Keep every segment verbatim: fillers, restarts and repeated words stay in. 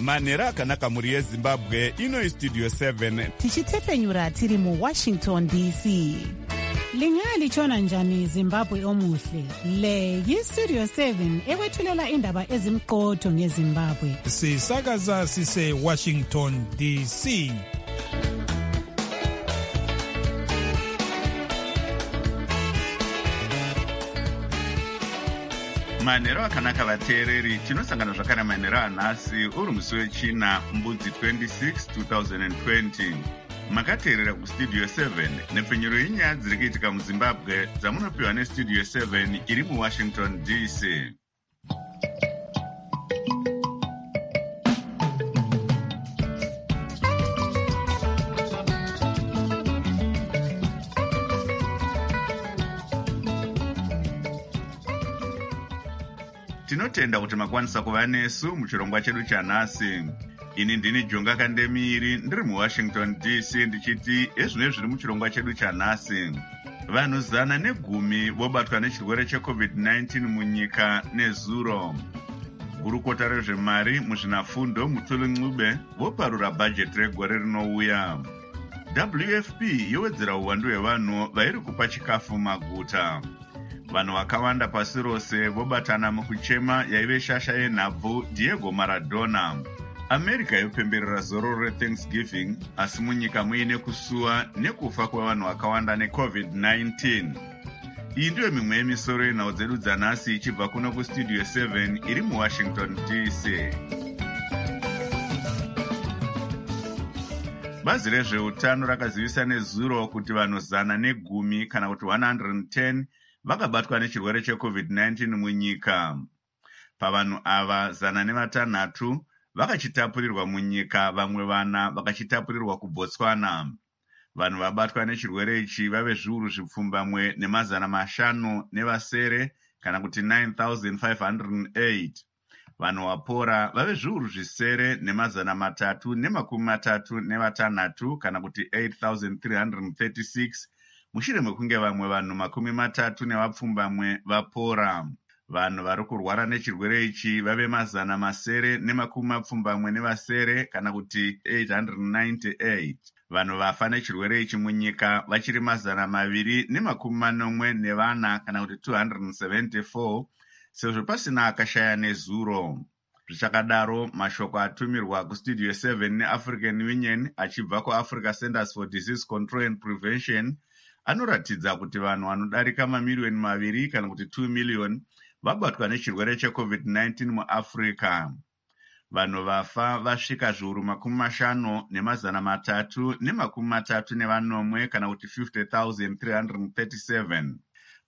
manhero akanaka mhuri yezimbabwe. Ino istudio seven tichitepfenyura tiri muwashington D C. Lingalitshona njani Zimbabwe omuhle? Le yistudio seven ekwethulela indaba ezimqotho ngeZimbabwe. Sisakaza sise Washington D C. Manhero akanaka vateereri, tinosangana zvakare manhero anhasi uri musi wechina mbudzi twenty-six two thousand twenty. Makateerera kustudio seven nepfenyuro yenyaya dziri kuitika muZimbabwe dzamunopiwa nestudio seven iri muWashington D C. Tinotenda kuti makwanisa kuva nesu muchirongwa chedu chanhasi. Ini ndini Jonga Kandemiri ndiri muWashington D C ndichiti ezvino zviri muchirongwa chedu chanhasi. Vanhu zana negumi vobatwa nechirwere checovid nineteen munyika nezuro. Gurukota rezvemari muzvinafundo Mutuli Ncube voparura bhajeti regore rinouya. W F P yowedzera uwandu hwevanhu vairi kupa chikafu maguta. Vanhu vakawanda pasi rose vobatana mukuchema yaive shasha yenhabvu Diego Maradona. America yopemberera zororo reThanksgiving, asi munyika muine kusuwa nekufa kwevanhu vakawanda necovid nineteen. Iyi ndiyo mimwe yemisoro yenhau dzedu dzanhasi ichibva kuno kustudio seven iri muWashington D C. Bazi rezveutano rakazivisa nezuro kuti vanhu zana negumi kana kuti one hundred ten vakabatwa nechirwere checovid nineteen munyika. Pavanhu ava zana nevatanhatu vakachitapurirwa munyika, vamwe vana vakachitapurirwa kuBotswana. Vanhu vabatwa nechirwere ichi vave zviuru zvipfumbamwe nemazana mashanu nevasere kana kuti nine thousand five hundred eight. Vanhu vapora vave zviuru zvisere nemazana matatu nemakumi matatu nevatanhatu kana kuti eight thousand three hundred thirty-six mushure mekunge vamwe vanhu makumi matatu nevapfumbamwe vapora. Vanhu vari kurwara nechirwere ichi vave mazana masere nemakumi mapfumbamwe nevasere kana kuti eight hundred ninety-eight. Vanhu vafa nechirwere ichi munyika vachiri mazana maviri nemakumi manomwe nevana kana kuti two hundred seventy-four, sezvo pasina akashaya nezuro. Zvichakadaro, mashoko atumirwa kustudio seven neAfrican Union achibva kuAfrica Centers for Disease Control and Prevention anoratidza kuti vanhu vanodarika mamiliyoni maviri kana kuti two million vabatwa nechirwere checovid nineteen muAfrica. Vanhu vafa vasvika zviuru makumi mashanu nemazana matatu nemakumi matatu nevanomwe kana kuti fifty thousand three hundred thirty-seven.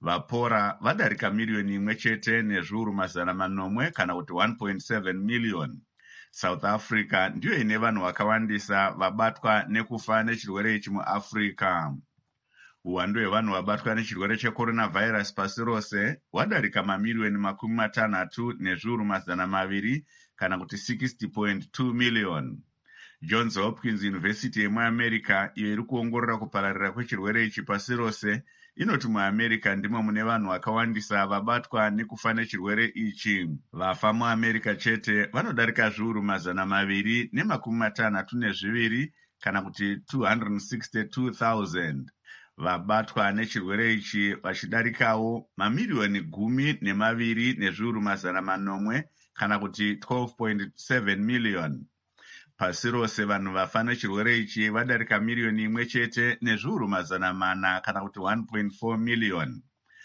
Vapora vadarika miliyoni imwe chete nezviuru mazana manomwe kana kuti one point seven million. South Africa ndiyo ine vanhu vakawandisa vabatwa nekufa nechirwere ichi muAfrica. Uwandu hwevanhu vabatwa nechirwere checoronavirus pasi rose hwadarika mamiliyoni makumi matanhatu nezviuru mazana maviri kana kuti sixty point two million. Johns Hopkins University yemuAmerica iyo iri kuongorora kupararira kwechirwere ichi pasi rose inoti muAmerica ndimo mune vanhu vakawandisa vabatwa nekufa nechirwere ichi. Vafa muAmerica chete vanodarika zviuru mazana maviri nemakumi matanhatu nezviviri kana kuti two hundred sixty-two thousand. Vabatwa nechirwere ichi vachidarikawo mamiliyoni gumi nemaviri nezviuru mazana manomwe kana kuti twelve point seven million. Pasi rose vanhu vafa nechirwere ichi vadarika miliyoni imwe chete nezviuru mazana mana kana kuti one point four million.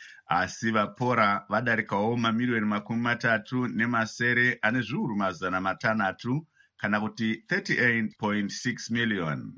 Asi vapora vadarikawo mamiliyoni makumi matatu nemasere ane zviuru mazana matanhatu kana kuti thirty-eight point six million.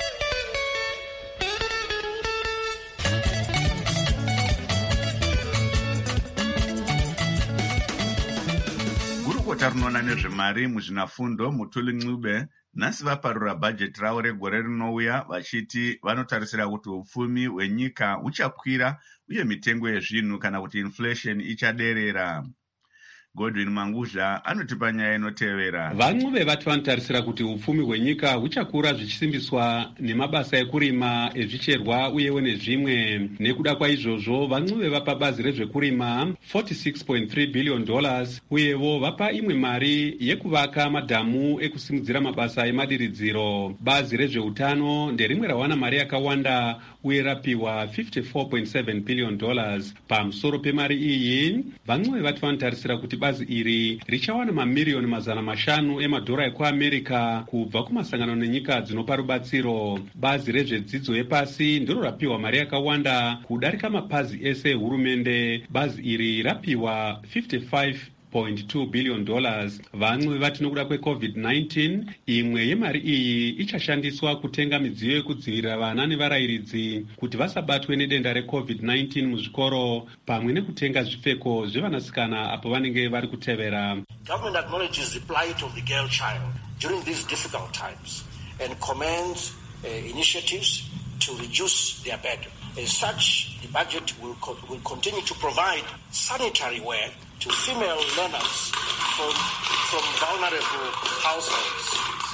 Gurukota rinoona nezvemari muzvinafundo Mutuli Ncube nhasi vaparura bhajeti ravo regore rinouya vachiti vanotarisira kuti upfumi hwenyika huchakwira uye mitengo yezvinhu kana kuti inflation ichaderera. Godwin Manguzha anotipa nyaya inotevera. Vamwe vevati vanotarisira kuti upfumi hwenyika huchakura zvichisimbiswa nemabasa ekurima, ezvicherwa uyewo nezvimwe. Nekuda kwaizvozvo, vamwe vapa bazi rezvekurima forty-six point three billion dollars uyewo vapa imwe mari yekuvaka madhamu ekusimudzira mabasa emadiridziro. Bazi rezveutano nderimwe rawana mari yakawanda uye rapiwa fifty-four point seven billion dollars. Pamusoro pemari iyi, vamwe vevati vanotarisira kuti bazi iri richawana mamiriyoni mazana mashanu emadhora ekuAmerica kubva kumasangano nenyika dzinopa rubatsiro. Bazi rezvedzidzo yepasi ndiro rapiwa mari yakawanda kudarika mapazi ese ehurumende. Bazi iri rapiwa fifty-five point two billion dollars. Vamwe vati nokuda kwecovid nineteen, imwe yemari iyi ichashandiswa kutenga midziyo yekudzivirira vana nevarayiridzi kuti vasabatwe nedenda recovid nineteen muzvikoro, pamwe nekutenga zvipfeko zvevanasikana apo vanenge vari kutevera. Government acknowledges the plight of the girl child during these difficult times and commends uh, initiatives to reduce their burden. As such, the budget will, co- will continue to provide sanitary wear to female learners from, from vulnerable households.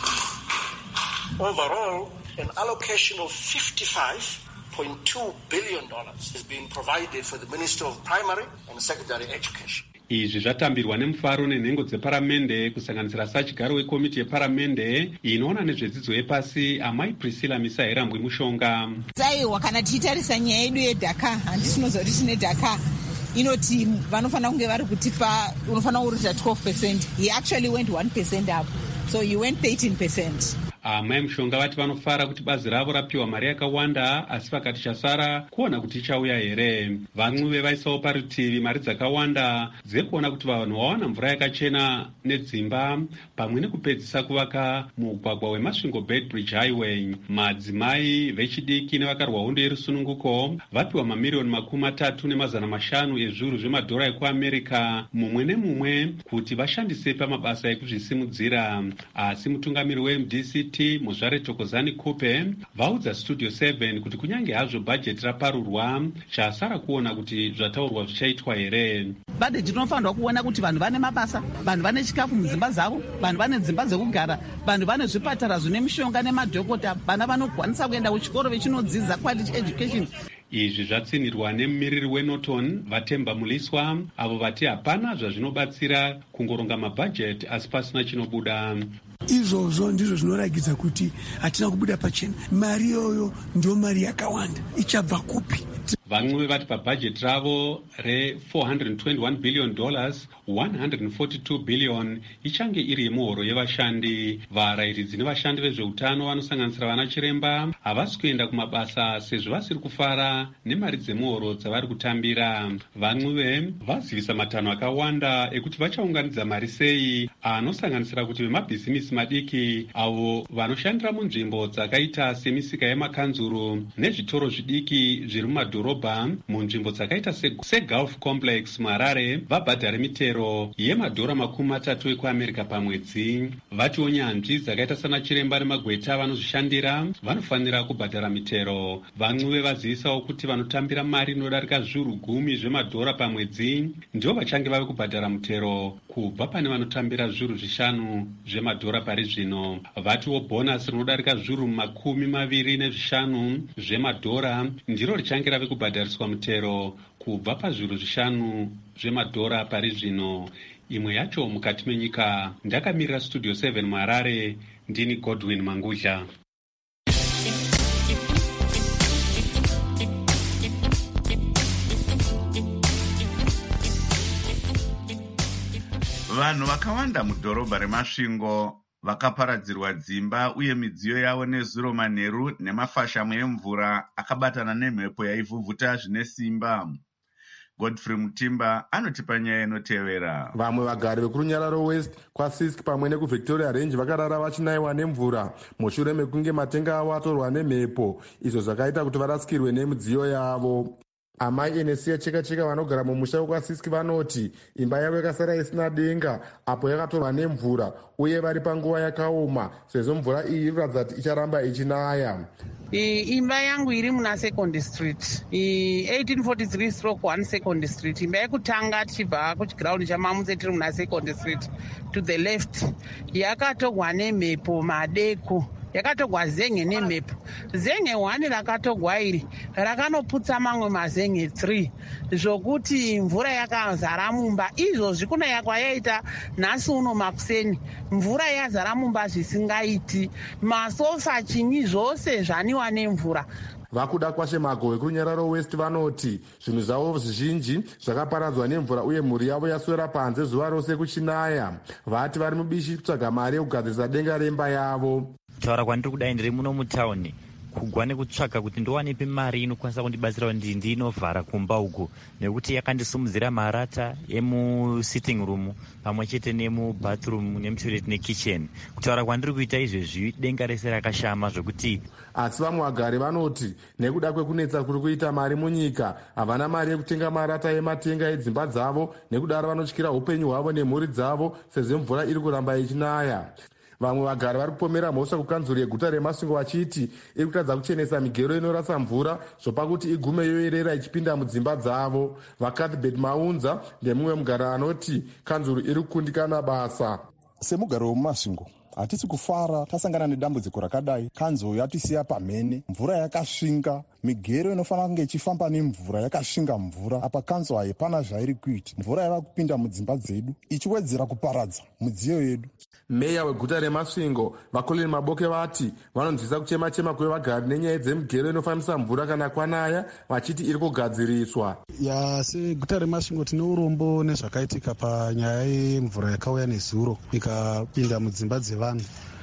Overall, an allocation of fifty-five point two billion dollars is being provided for the Ministry of Primary and Secondary Education. Izvi zvatambirwa nemufaro nenhengo dzeparamende kusanganisira sachigaro wekomiti yeparamende inoona nezvedzidzo yepasi amai Priscilla Misairambwi Mushonga. Dzaiwa kana tichitarisa nyaya yedu yedhaka, handisi tinoziva kuti tine dhaka inoti vanofana kunge vari kutipa unofana kuruta twelve percent. He actually went one percent up, so he went thirteen percent. Amai Mushonga vati vanofara kuti bazi ravo rapiwa mari yakawanda, asi vakati chasara kuona kuti ichauya here. Vamwe vevaisawo parutivi mari dzakawanda dzekuona kuti vanhu vawana mvura yakachena nedzimba, pamwe nekupedzisa kuvaka mugwagwa weMasvingo Bedbridge Highway. Madzimai vechidiki nevakarwa hondo yerusununguko vapiwa mamiriyoni makumi matatu nemazana mashanu ezviuru zvemadhora ekuAmerica mumwe nemumwe kuti vashandise pamabasa ekuzvisimudzira. Asi mutungamiri weM D C T Muzvare Thokozani Kupe vaudza Studio seven kuti kunyange hazvo bhajeti raparurwa, chasara kuona kuti zvataurwa zvichaitwa here. Bhajeti rinofanirwa kuona kuti vanhu vane mabasa, vanhu vane chikafu mudzimba dzavo, vanhu vane dzimba dzekugara, vanhu vane zvipatara zvine mishonga nemadhokota, vana vanokwanisa kuenda kuchikoro vechinodzidza quality education. Izvi zvatsinirwa nemumiriri weNorton Vatemba Muliswa, avo vati hapana zvazvinobatsira kungoronga mabhajeti asi pasina chinobuda. Izvozvo ndizvo zvinoragidza kuti hatina kubuda pachena. Mari iyoyo ndio mari yakawanda, ichabva kupi? Vamwe vati pabhajeti ravo re four hundred twenty-one billion dollars, one hundred forty-two billion ichange iri yemuhoro yevashandi. Varayiridzi nevashandi vezveutano vanosanganisira vana chiremba havasi kuenda kumabasa sezvo vasiri kufara nemari dzemuhoro dzavari kutambira. Vamwe vazivisa matanho akawanda ekuti vachaunganidza mari sei, anosanganisira kuti vemabhizimisi madiki avo vanoshandira munzvimbo dzakaita semisika yemakanzuru nezvitoro zvidiki zviri mumadhorobha munzvimbo dzakaita seGulf Complex muHarare vabhadhare mitero yemadhora makumi matatu ekuAmerica pamwedzi. Vatiwo nyanzvi dzakaita sana chiremba nemagweta vanozvishandira vanofanira kubhadhara mitero. Vamwe vazivisawo kuti vanotambira mari inodarika zviuru gumi zvemadhora pamwedzi ndio vachange vave kubhadhara mutero kubva pane vanotambira zviuru zvishanu zvemadhora pari zvino. Vatiwo bhonasi rinodarika zviuru makumi maviri nezvishanu zvemadhora ndiro richange rave kubhadhariswa mutero kubva pazviuru zvishanu zvemadhora pari zvino. Imwe yacho mukati menyika. Ndakamirira Studio seven muHarare, ndini Godwin Manguzha. Vanhu vakawanda mudhorobha reMasvingo vakaparadzirwa dzimba uye midziyo yavo nezuro, manheru nemafashamu emvura akabatana nemhepo yaivhuvhuta zvine simba. Godfrey Mutimba anotipa nyaya inotevera. Vamwe vagari vekurunyararo West kwaSisk pamwe nekuVictoria Range vakarara vachinaiwa nemvura mushure mekunge matenga avo atorwa nemhepo, izvo zvakaita kuti varasikirwe nemidziyo yavo. Amai Enesia Cheka Cheka vanogara mumusha wekwaSiski vanoti imba yavo yakasara isina denga apo yakatorwa nemvura uye vari panguva yakaoma sezvo mvura iyi iri kuratidza kuti icharamba ichinaya. Imba yangu iri muna Second Street, eighteen forty-three stroke one Second Street. Imba yekutanga tichibva kuchiground chaMamuse tiri muna Second Street to the left yakatogwa nemhepo madeko, yakatogwa zen'e nemhepo. Zen'e one rakatogwa iri rakanoputsa mamwe mazen'e three zvokuti mvura yakazara mumba. Izvozvi kuna yakwa yaita nhasi uno makuseni mvura yazara mumba zvisingaiti, masofa chinyi zvose zvaniwa nemvura. Vakuda kwashe Magove kurunyararo West vanoti zvinhu zvavo zvizhinji zvakaparadzwa nemvura uye mhuri yavo yaswera panze zuva rose kuchinaya. Vati vari mubishi kutsvaga mari yekugadzirisa denga remba yavo. Taura kwandiri kudai ndiri muno mutauni kugwa nekutsvaga kuti ndowanipi mari inokwanisa kundibatsira kuti ndinovhara kumba uku, nekuti yakandisumudzira marata emusitting room pamwe chete nemubathroom nemutoilet nekitchen. Kutaura kwandiri kuita izvezvi denga rese rakashama zvokuti. Asi vamwe vagari vanoti nekuda kwekunetsa kuri kuita mari munyika havana mari yekutenga marata ematenga edzimba dzavo, nekudaro vanotyira upenyu hwavo nemhuri dzavo sezvo mvura iri kuramba ichinaya. Vamwe vagari vari kupomera mhosva kukanzuro yeguta reMasvingo vachiti iri kutadza kuchenesa migero inorasa mvura zvopa kuti igume yoerera ichipinda mudzimba dzavo. Vakathbert Maunza ndemumwe mugari anoti kanzuro iri kukundikana basa. Semugari weMasvingo hatisi kufara tasangana nedambudziko rakadai. Kanzo yatisiya pamhene, mvura yakasvinga, migero inofanira kunge ichifamba nemvura yakasvinga mvura. Apa kanzo haipana zvairi kuita, mvura yava kupinda mudzimba dzedu ichiwedzera kuparadza midziyo yedu. Meya weguta reMasvingo Vakoleni Maboke vati vanonzwisa kuchema chema kwevagari nenyaya dzemigero inofambisa mvura kana kwanaya, vachiti iri kugadziriswa. Ya seguta reMasvingo tine urombo nezvakaitika panyaya yemvura yakauya nezuro ikapinda mudzimba dzevanhu.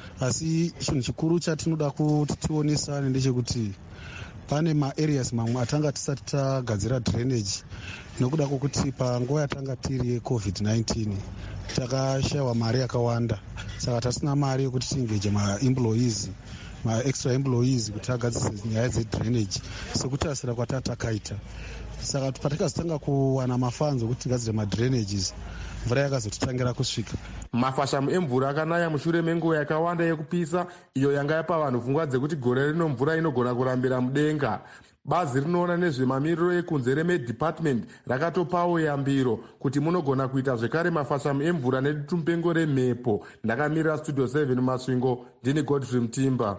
Asi chinhu chikuru chatinoda kuti tionesane ndechekuti pane maareas mamwe atanga tisati tagadzira drainage nokuda kwokuti panguva yatanga tiri yecovid nineteen takashayiwa mari yakawanda, saka tasina mari yekuti tiengeje maemployees maextra employees kuti agadzise nyaya dzedrainage sekutasira kwatatakaita. Saka patakazotanga kuwana mafanzo kuti tigadzire madrainages mvura yakazotitangira kusvika. Mafashamu emvura akanaya mushure menguva yakawanda yekupisa iyo yanga yapa vanhu pfungwa dzekuti gore rino mvura inogona kurambira mudenga. Bazi rinoona nezvemamiriro ekunze reMed-Department rakatopawo yambiro kuti munogona kuita zvekare mafashamu emvura nedutumupengo remhepo. Ndakamirira Studio seven Masvingo, ndini Godfrey Mutimba.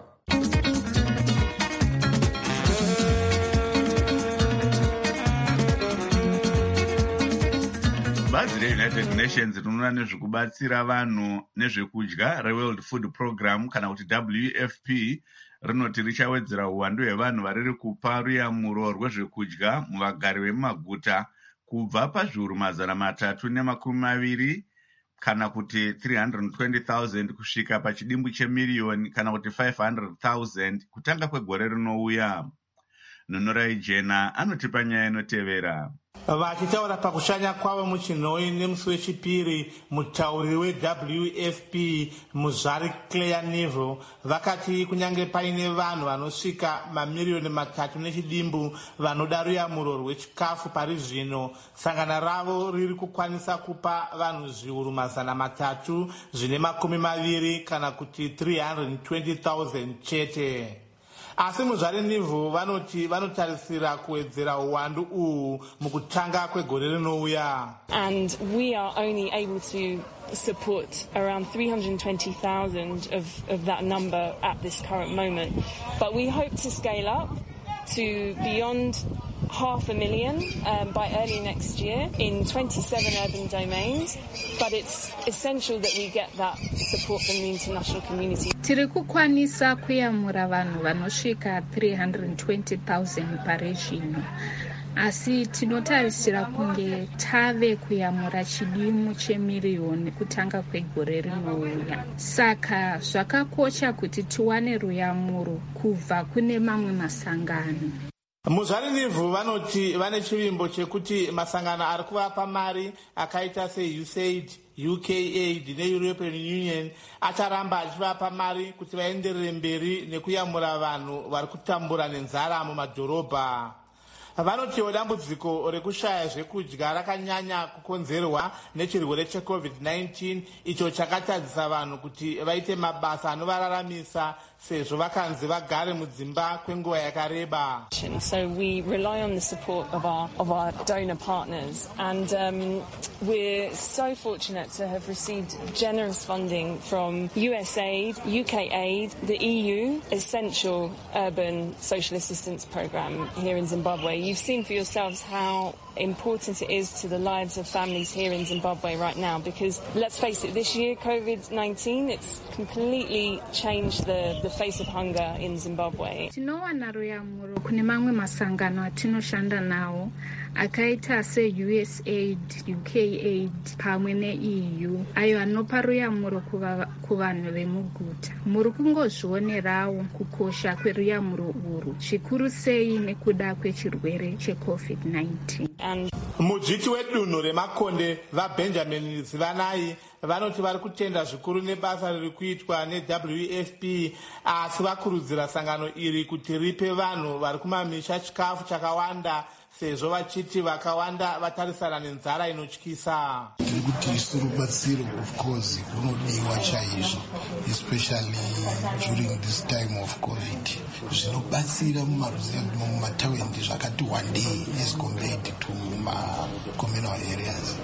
Bazi reUnited Nations rinoona nezvekubatsira vanhu nezvekudya reWorld Food Program kana kuti W F P rinoti richawedzera uwandu hwevanhu variri kupa ruyamuro rwezvekudya muvagari vemumaguta kubva pazviuru mazana matatu nemakumi maviri kana kuti three hundred twenty thousand kusvika pachidimbu chemiliyoni kana kuti five hundred thousand kutanga kwegore rinouya. Nunurai Jena anotipa nyaya inotevera. Vachitaura pakushanya kwavo muchinhoi nemusi wechipiri, mutauri weW F P Muzvari Claire Neville vakati kunyange paine vanhu vanosvika mamiriyoni matatu nechidimbu vanoda ruyamuro rwechikafu pari zvino, sangana ravo riri kukwanisa kupa vanhu zviuru mazana matatu zvine makumi maviri kana kuti three hundred twenty thousand chete. Asi Muzvari Neville vanoti vanotarisira kuwedzera uwandu uhu mukutanga kwegore rinouya. And we are only able to support around three hundred twenty thousand of, of that number at this current moment. But we hope to scale up to beyond half a million um, by early next year in twenty-seven urban domains, but it's essential that we get that support from the international community. Tiri kukwanisa kuyamura vanhu vanosvika three hundred twenty thousand parizvino, asi tinotarisira kunge tave kuyamura chidimu chemiriyoni kutanga kwegore rinouya. Saka zvakakosha kuti tiwane ruyamuro kubva kune mamwe masangano. Muzvari Neville vanoti vane chivimbo chekuti masangano ari kuvapa mari akaita se U S A I D, U K Aid neEuropean Union acharamba achivapa mari kuti vaenderere mberi nekuyamura vanhu vari kutambura nenzara mumadhorobha. vanotiwo dambudziko rekushaya zvekudya rakanyanya kukonzerwa nechirwere checovid nineteen icho chakatadzisa vanhu kuti vaite mabasa anovararamisa sezvo vakanzi vagare mudzimba kwenguva yakareba. So we rely on the support of our of our donor partners, and um, we're so fortunate to have received generous funding from U S Aid, U K Aid, the E U Essential Urban Social Assistance Programme here in Zimbabwe. You've seen for yourselves how important it is to the lives of families here in Zimbabwe right now, because let's face it, this year COVID nineteen, it's completely changed the, the face of hunger in Zimbabwe. Tinowana ruyamuro kune mamwe masangano atinoshanda nawo akaita se U S Aid, U K Aid pamwe ne-E U ayo anopa ruyamuro kuvanhu vemuguta. Muri kungozvionerawo kukosha kweruyamuro urwu zvikuru sei nekuda kwechirwere checovid nineteen. Mudzviti wedunhu remakonde vaBenjamin Zivanai vanoti vari kutenda zvikuru nebasa riri kuitwa ne-W F P, asi vakurudzira sangano iri kuti ripe vanhu vari kumamisha chikafu chakawanda sezvo vachiti vakawanda vatarisana nenzara inotyisa. Tiri kuti isu rubatsiro of course runodiwa chaizvo, especially during this time of COVID. Zvinobatsira mumataundi zvakati wandei as compared to communal areas.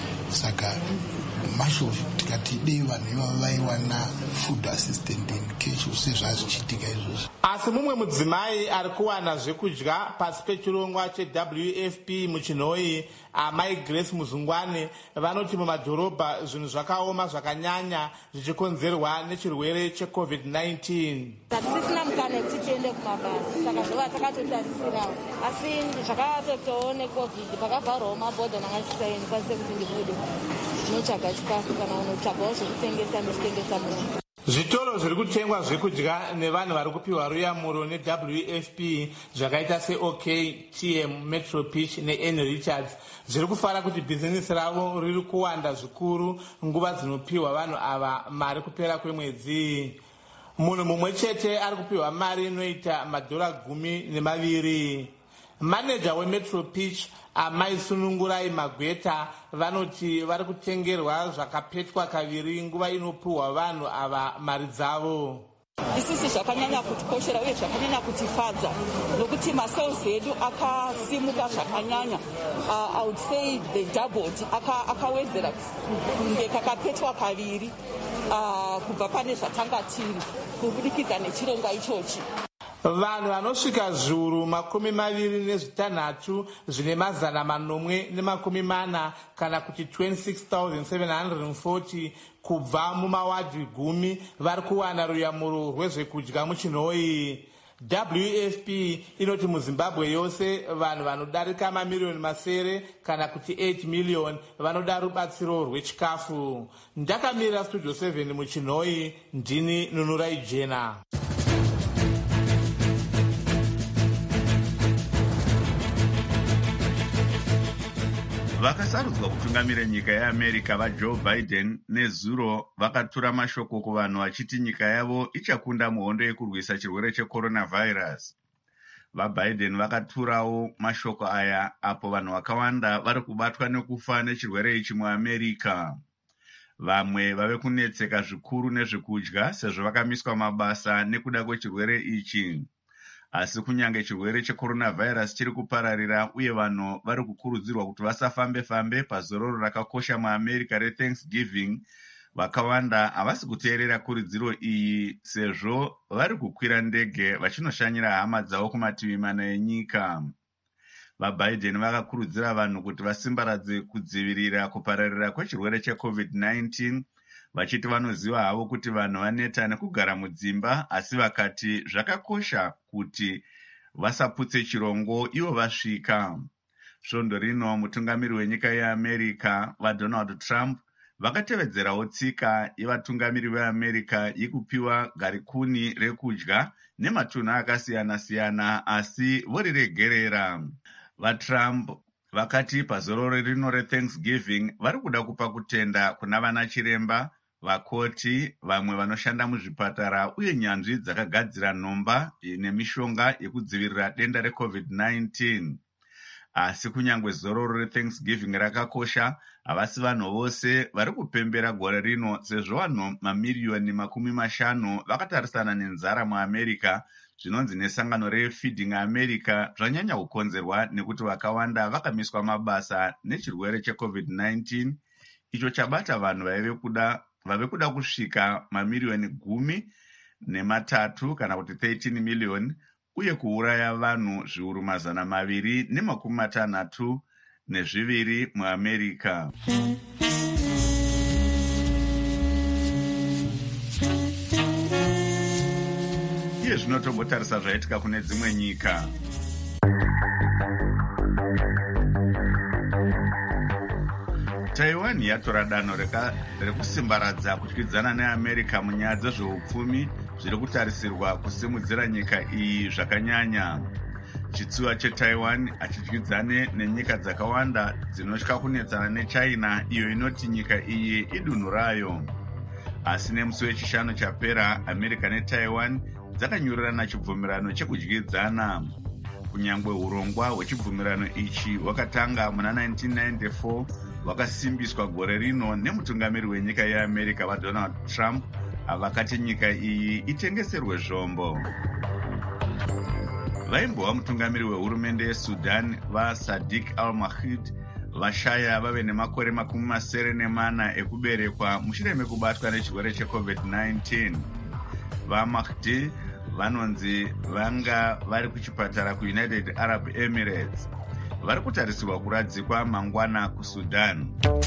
Saka masho tikati dei vanhu ivava vaiwana food assistant in cash sezvazvichitika izvozvo. Asi mumwe mudzimai ari kuwana zvekudya pasi pechirongwa che-W F P muchinhoi, amai Grace Muzungwane, vanoti mumadhorobha zvinhu zvakaoma zvakanyanya zvichikonzerwa nechirwere checovid nineteen. Hatisisina mukana kuti tiende kumabasa, saka zvova takatotarisirawo. Asi zvakatotowo necovid pakavharwawo mabhodha nangachisaini kwanise kuti ndibude ndinotsvaga chikafu kana unotsvagawo zvekutengesa ndechitengesa munhu. Zvitoro zviri kutengwa zvekudya nevanhu vari kupiwa ruyamuro ne-W F P zvakaita se-O K, T M, Metro Pitch ne-N Richards zviri kufara kuti bhizinisi ravo riri kuwanda zvikuru nguva dzinopiwa vanhu ava mari kupera kwemwedzi. Munhu mumwe chete ari kupiwa mari inoita madhora gumi nemaviri. Manager weMetro Pitch amai Sunungurai Magweta vanoti vari kutengerwa zvakapetwa kaviri nguva inopiwa vanhu ava mari dzavo. Isisi zvakanyanya kutikoshera uye zvakanyanya kutifadza nokuti masales edu akasimuka zvakanyanya. uh, I would say the doubled, akawedzera kunge kakapetwa kaviri uh, kubva pane zvatanga tiri kubudikidza nechirongwa ichochi. Vanhu vanosvika zviuru makumi maviri nezvitanhatu zvine mazana manomwe nemakumi mana kana kuti twenty-six thousand seven hundred forty kubva mumawadhi gumi vari kuwana ruyamuro rwezvekudya muchinhoi. W F P inoti muZimbabwe yose vanhu vanodarika mamiriyoni masere kana kuti eight million vanoda rubatsiro rwechikafu. Ndakamirira Studio seven muchinhoi, ndini Nunurai Jena. Vakasarudzwa kutungamira nyika yeAmerica vaJoe Biden nezuro vakatura mashoko kuvanhu vachiti nyika yavo ichakunda muhondo yekurwisa chirwere checoronavirus. VaBiden vakaturawo mashoko aya apo vanhu vakawanda vari kubatwa nekufa nechirwere ichi muAmerica. Vamwe vave kunetseka zvikuru nezvekudya sezvo vakamiswa mabasa nekuda kwechirwere ichi. Asi kunyange chirwere checoronavirus chiri kupararira uye vanhu vari kukurudzirwa kuti vasafambe-fambe pazororo rakakosha muAmerica reThanksgiving, vakawanda havasi kuteerera kurudziro iyi sezvo vari kukwira ndege vachinoshanyira hama dzavo kumativi mana enyika. VaBiden vakakurudzira vanhu kuti vasimbaradze kudzivirira kupararira kwechirwere checovid nineteen, vachiti vanoziva havo kuti vanhu vaneta nekugara mudzimba, asi vakati zvakakosha kuti vasaputse chirongo ivo vasvika. Svondo rino mutungamiri wenyika yeAmerica vaDonald Trump vakatevedzerawo tsika yevatungamiri veAmerica yekupiwa garikuni rekudya nematunhu akasiyana-siyana asi voriregerera. VaTrump vakati pazororo rino reThanksgiving vari kuda kupa kutenda kuna vana chiremba, vakoti, vamwe vanoshanda muzvipatara uye nyanzvi dzakagadzira nhomba nemishonga yekudzivirira denda recovid nineteen. Asi kunyangwe zororo rethanksgiving rakakosha, havasi vanhu vose vari kupembera gore rino, sezvo vanhu mamiriyoni makumi mashanu vakatarisana nenzara muamerica. Zvinonzi nesangano reFeeding America zvanyanya kukonzerwa nekuti vakawanda vakamiswa mabasa nechirwere checovid nineteen, icho chabata vanhu vaive kuda vave kuda kusvika mamiriyoni gumi nematatu kana kuti thirteen million, uye kuuraya vanhu zviuru mazana maviri nemakumi matanhatu nezviviri muamerica. Iye zvino tombotarisa zvaitika kune dzimwe nyika. Taiwan yatora danho rekusimbaradza kutyidzana neAmerica munyaya dzezveupfumi zviri kutarisirwa kusimudzira nyika iyi zvakanyanya. Chitsuwa cheTaiwan hachityidzane nenyika dzakawanda dzinotya kunetsana neChina, iyo inoti nyika iyi idunhu rayo. Asi nemusi wechishanu chapera, America neTaiwan dzakanyurirana chibvumirano chekudyidzana. Kunyangwe urongwa hwechibvumirano ichi hwakatanga muna nineteen ninety-four, hwakasimbiswa gore rino nemutungamiri wenyika yeAmerica vaDonald Trump, vakati nyika iyi itengeserwe zvombo. Vaimbova mutungamiri wehurumende yeSudan vaSadiq al-Mahdi vashaya vave nemakore makumi masere nemana ekuberekwa mushure mekubatwa nechirwere checovid nineteen. VaMahdi vanonzi vanga vari kuchipatara kuUnited Arab Emirates. Vari kutarisirwa kuradzikwa mangwana kuSudan.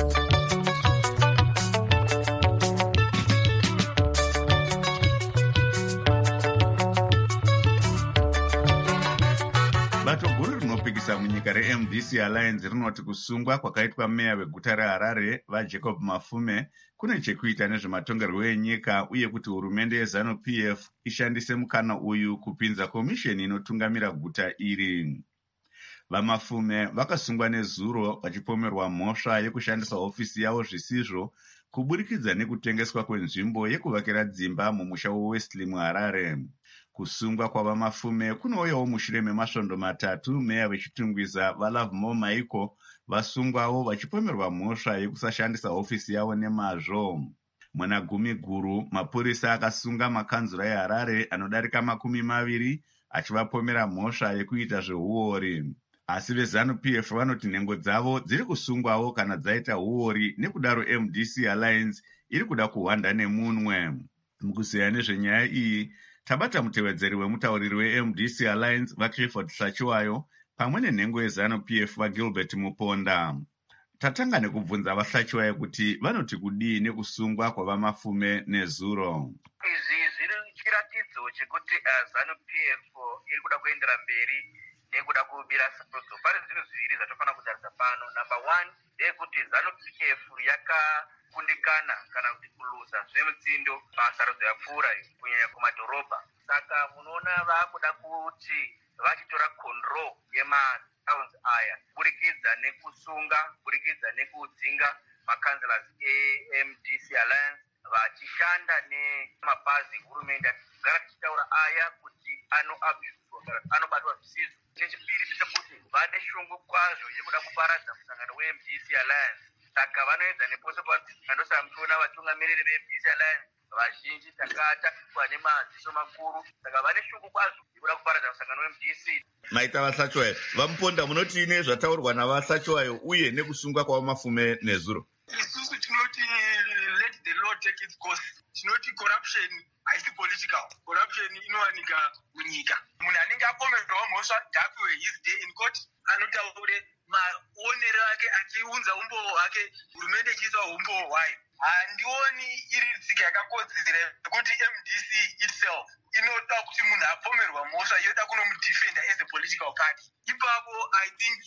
Bato guru rinopikisa munyika reM D C Alliance rinoti kusungwa kwakaitwa meya weguta reHarare vaJacob Mafume kune chekuita nezvematongerwo enyika, uye kuti hurumende yeZanu P F ishandise mukana uyu kupinza komisheni inotungamira guta iri. VaMafume vakasungwa nezuro vachipomerwa mhosva yekushandisa hofisi yavo zvisizvo kuburikidza nekutengeswa kwenzvimbo yekuvakira dzimba mumusha weWesley muHarare. Kusungwa kwavaMafume kunouyawo mushure memasvondo matatu meya vechitungwiza vaLovemore Michael vasungwawo vachipomerwa mhosva yekusashandisa hofisi yavo nemazvo. Muna gumi guru, mapurisa akasunga makanzura eHarare anodarika makumi maviri achivapomera mhosva yekuita zveuori. Asi veZanu P F vanoti nhengo dzavo dziri kusungwawo kana dzaita uori, nekudaro M D C Alliance iri kuda kuhwanda nemunwe. Mukuzeya nezvenyaya iyi, tabata mutevedzeri wemutauriri weM D C Alliance vaClifford Hlachiwayo pamwe nenhengo yeZanu P F vaGilbert Muponda. Tatanga nekubvunza vaHlachiwayo kuti vanoti kudii nekusungwa kwavaMafume nezuro. Izvi zviri chiratidzo chekuti Zanu P F iri kuda kuendera mberi nekuda kubira sarudzo. Pane zvinhu zviviri zvatofana kutarisa pano. Number one, ndeyekuti Zanu P F yakakundikana kana kuti kuluza zvemutsindo pasarudzo yapfuura kunyanya kumadhorobha. Saka munoona vakuda kuti vachitora control yematowns aya burikidza nekusunga, burikidza nekudzinga makanzlers eM D C Alliance vachishanda nemapazi hurumende gara tichitaura aya kuti anoabuswa kana anobatwa zvisizvo. Chechipiri ndechekuti vane shungu kwazvo yekuda kuparadza musangano weM D C Alliance. Saka vanoedza nepose pandosa muchiona vatungamiriri veM D C Alliance vazhinji takatakwa nemaziso makuru. Saka vane shungu kwazvo yekuda kuparadza musangano weM D C. Maita vaHlachiwayo, vaMuponda munoti ine zvataurwa navaHlachiwayo uye nekusungwa kwavaMafume nezuro? Isusu tinoti let the law take its course. Tinoti corruption haisi political. Corruption inowanika munyika. Munhu anenge apomerwa mhosva ngaapiwe his day in court, anotaure maonero ake achiunza umboo hwake, hurumende ichiisa umboo hwayo. Handioni iri tsika yakakodzera kuti M D C itself inoda kuti munhu apomerwa mhosva yoda kunomudefenda as a political party. Ipapo I think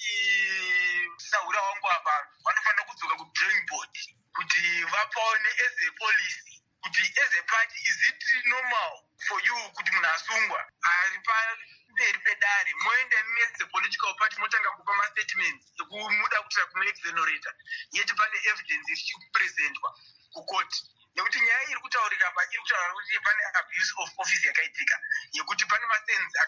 saura wangu apa vanofanira kudzoka kudrawing board kuti vapaone as a policy kuti as a party is it normal for you kuti munhu asungwa ari pamberi pedare moenda as a political party motanga kupa mastatements ekumuda kuitira kumuexonerata yeti pane evidence iri kupresentwa kukoti. Nekuti nyaya iri kutaurira apa iri kutaura kuti pane abuse of office yakaitika yekuti pane masenzi akafambiswa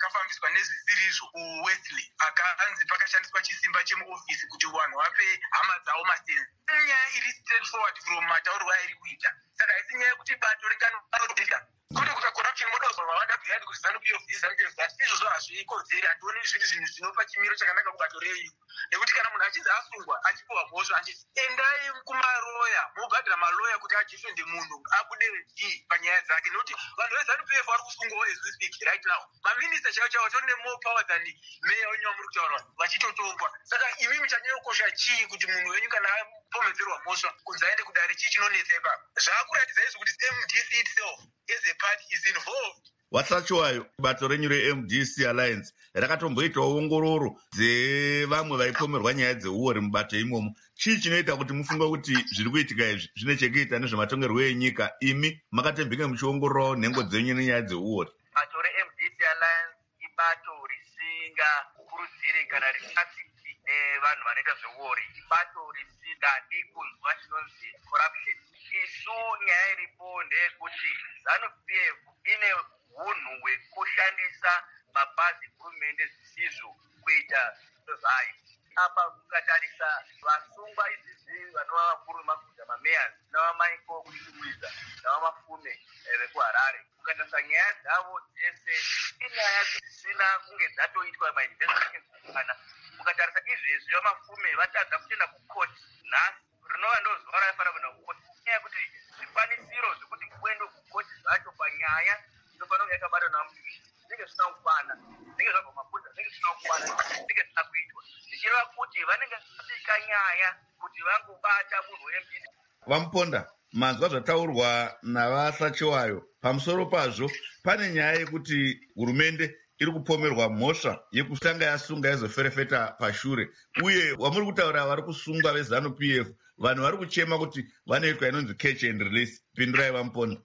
nezvisirizvo kuwesley akanzi pakashandiswa chisimba chemuofisi kuti vanhu vape hama dzavo masenzi. Inyaya iri straight forward from matauriro airi kuita. Saka haisi nyaya yekuti bato ringanorira kune kuta corruption models mavanda behind kuti ZANU P F this ZANU P F that izvozvo hazvikodzeri. Hationi zviri zvinhu zvinopa chimiro chakanaka kubato reyu, nekuti kana munhu achinzi asungwa achipiwa mhosva achiti endai kumaroya mobhadhira maloya kuti ajifende munhu abude d panyaya dzake, nekuti vanhu veZANU P F vari kusungwawo as we speak right now. Maminista chaivo chaivo vatori nemore power than meya wenyu wamuri kutaura vachitotongwa. Saka imimi chanyayokosha chii kuti munhu wenyu kana apomedzerwa mhosva kunzi aende kudare, chii chinonetsa ipapo? Zvaakuratidza izvo kuti M D C itself as a party is involved. Wasachiwayo bato renyu reM D C Alliance rakatomboitawo ongororo dzevamwe vaipomerwa nyaya dzeuori mubato imomo. Chii chinoita kuti mufunga kuti zviri kuitika izvi zvine chekuita nezvematongerwo enyika? Imi makatembinge muchiongororawo nhengo dzenyu nenyaya dzeuori. Bato reM D C Alliance ibato risinga kurudziri kana risasiki nevanhu vanoita zveuori. Ibato risingadi kunzwa chinonzi corruption. Isu nyaya iripo ndeyekuti ZANU P F ine hunhu hwekushandisa mabazi hurumende zvisizvo kuita zvayo. Apa kukatarisa vasungwa izizi vanova vakuru vemaguta mamayors navamaiko kuchimwiza navamafume vekuharare, kukatarisa nyaya dzavo dzese inyaya dzisina kunge dzatoitwa mainvestigations kana mukatarisa izvezvi vamafume vatadza kutoenda kukoti nhasi rinova ndo zuva raifanira kuenda kukoti, nyaya yekuti zvikwanisiro zvekuti kuende kukoti zvacho panyaya inofanira kunge yakabatwa namutushi zvinenge zvisina kukwana, zvinenge zvabva mafuta zvinenge zvisina kukwana, zvinenge zvisina kuitwa zvichireva kuti vanenge vasika nyaya kuti vangobata munhu weM D C. Vamuponda, manzwa zvataurwa navasachiwayo. Pamusoro pazvo pane nyaya yekuti hurumende iri kupomerwa mhosva yekutanga yasunga yazoferefeta pashure, uye wamuri kutaura vari kusungwa veZANU P F vanhu vari kuchema kuti vanoitwa inonzi catch and release. Pindurai Vamuponda.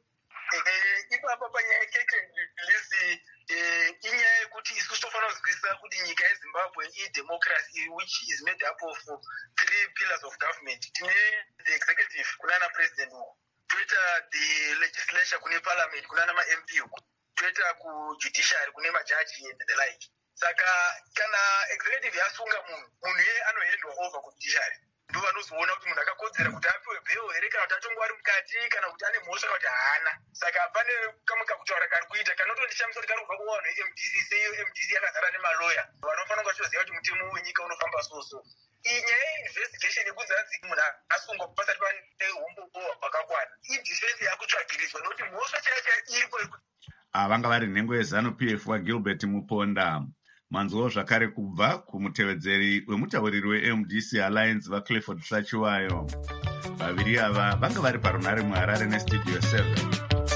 Ipapo panyaya catch and release inyaya yekuti isusu tofanira kuzwisisa kuti nyika yeZimbabwe idemocracy which is made up of three pillars of government. Tine the executive kunana president uko, toita the legislature kune parliament kunana ma-M P uko, toita kujudiciary kune majaji and the like. Saka kana executive yasunga munhu munhu yeye anohendwa over kujudiciary, ndo vanozoona kuti munhu akakodzera kuti apiwe bheo here kana kuti atongwa ari mukati kana kuti ane mhosva kana kuti haana. Saka pane kamwe kakutaura kari kuita kanotondishamisa kuti kari kubva kuvanhu veM D C, seiyo M D C yakazara nemaloya vanofanira kunge vachiziva kuti mutemo wenyika unofamba soso. Iyi nyaya yeinvestigation yekunzanzi munhu asungwa pasati pane umbobo hwakakwana, idefense yakutsvagirizwa nokuti mhosva chaiyo chaiyo iripo. Vanga vari nhengo yeZANU P F waGilbert Muponda. Manzwawo zvakare kubva kumutevedzeri wemutauriri weM D C Alliance vaClifford Sachiwayo. Vaviri ava vanga vari parunare muHarare neStudio seven.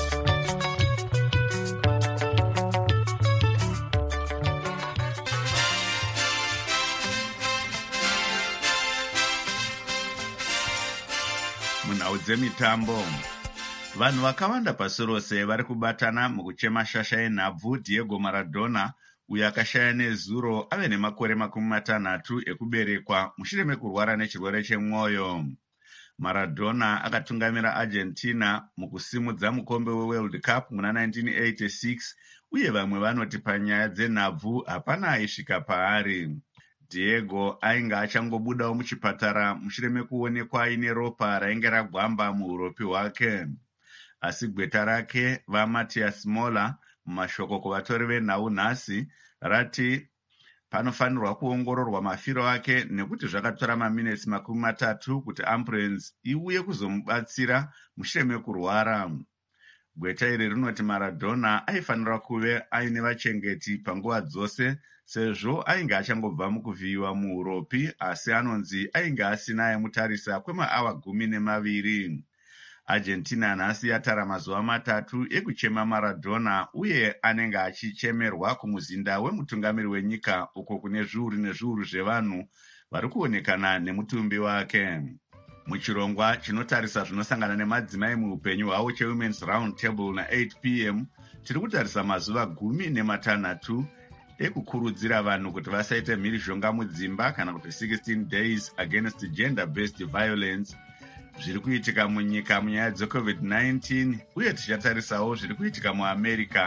Munhau dzemitambo, vanhu vakawanda pasi rose vari kubatana mukuchema shasha yenhabvu Diego Maradona, uyo akashaya nezuro ave nemakore makumi matanhatu ekuberekwa mushure mekurwara nechirwere chemwoyo. Maradona akatungamira Argentina mukusimudza mukombe weWorld Cup muna nineteen eighty-six, uye vamwe vanoti panyaya dzenhabvu hapana aisvika paari. Diego ainge achangobudawo muchipatara mushure mekuonekwa aine ropa rainge ragwamba muuropi hwake. Asi gweta rake vaMatias Mola mumashoko kuvatori venhau nhasi rati panofanirwa kuongororwa mafiro ake nekuti zvakatora maminitsi makumi matatu kuti ambulance iuye kuzomubatsira mushure mekurwara. Gweta iri rinoti Maradona aifanira kuve aine vachengeti panguva dzose sezvo ainge achangobva mukuvhiyiwa muuropi, asi anonzi ainge asina aimutarisa kwemaawa gumi nemaviri. Argentina nhasi yatara mazuva matatu ekuchema Maradona, uye anenge achichemerwa kumuzinda wemutungamiri wenyika uko kune zviuru nezviuru zvevanhu vari kuonekana nemutumbi wake. Muchirongwa chinotarisa zvinosangana nemadzimai muupenyu hwavo cheWomen's Round Table na-eight p m tiri kutarisa mazuva gumi nematanhatu ekukurudzira vanhu kuti vasaite mhirizhonga mudzimba kana kuti sixteen days against gender based violence zviri kuitika munyika munyaya dzeCovid nineteen, uye tichatarisawo zviri kuitika muAmerica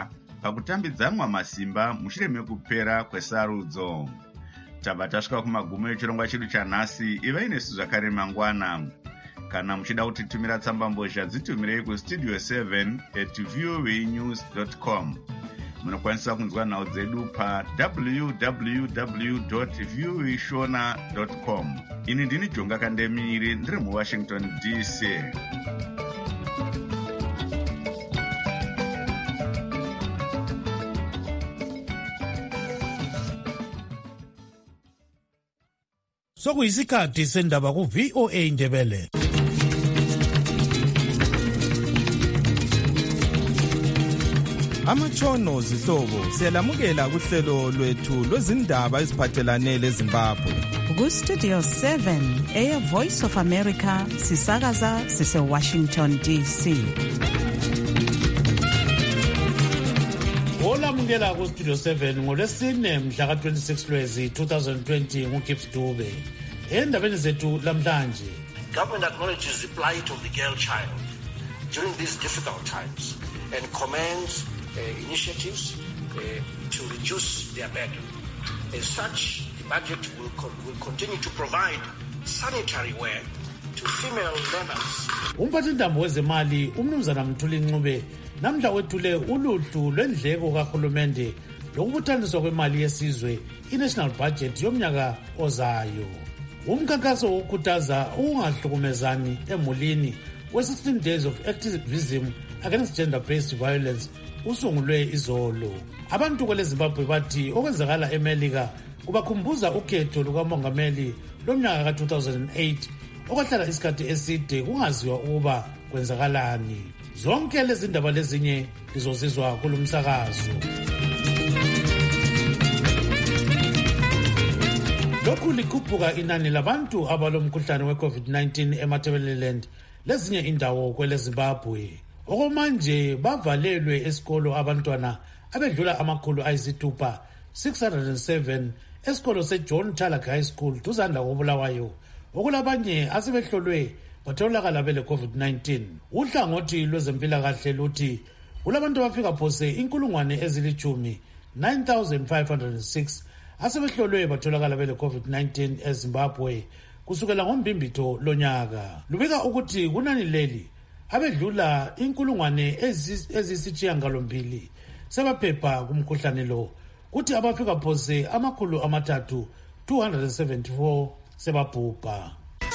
pakutambidza mwamasimba mushure mekupera kwesarudzo. Tabva tasvika kumagumo echirongwa chedu chanhasi. Ivai nesu zvakare mangwana. Kana muchida kutitumira tsambambozha dzitumirei kustudio seven at voanews dot com. Munokwanisa kunzwa nhau dzedu pa w w w dot voa shona dot com. Ini ndini Jonga Kandemiri ndiri muWashington D C. Sokuyisikhathi sendaba ku V O A Ndebele. Amatshono zihlobo siyalamukela kuhlelo lwethu lwezindaba eziphathelane leZimbabwe. Ku Studio seven eya Voice of America sisakaza sise Washington D C. Olamukela ku Studio seven ngolwesine mhla ka twenty-six Lwezi twenty twenty nguKips Dube. Endabeni zethu lamhlanje. Government acknowledges the plight of the girl child during these difficult times and commends uh, initiatives uh, to reduce their burden. As such, the budget will, co will continue to provide sanitary wear to female learners. Umphathintambo wezemali umnumzana Mthuli Ncube namhla wethule uluhlu lwendleko kahulumende lokubuthaniswa kwemali yesizwe i-national budget yomnyaka ozayo. Umkhankaso wokukhuthaza ukungahlukumezani emulini we-sixteen days of activism against gender-based violence usungulwe izolo. Abantu kwele Zimbabwe bathi okwenzakala eMelika kubakhumbuza ukhetho lukamongameli lomnyaka ka two thousand eight okwahlala isikhathi eside kungaziwa ukuba kwenzakalani. Zonke lezi ndaba lezinye lizozizwa kulumsakazo. Lokhu likhuphuka inani labantu abalomkhuhlane we-COVID nineteen eMatabeleland lezinye indawo kwele Zimbabwe. Okomanje bavalelwe esikolo abantwana abedlula amakhulu ayisithupha six hundred seven esikolo seJohn Talak High School duzane lakoBulawayo. Okulabanye asebehlolwe batholakala bele COVID nineteen. Uhlangothi lwezempilakahle luthi kulabantu abafika phose inkulungwane ezilithumi nine thousand five hundred six asebehlolwe batholakala bele COVID nineteen eZimbabwe kusukela ngombimbitho lonyaka. Lubika ukuthi kunani leli abedlula inkulungwane ezisithiyagalombili sebaphepha kumkhuhlane lo, kuthi abafika phose amakhulu amathathu two hundred seventy-four sebabhubha.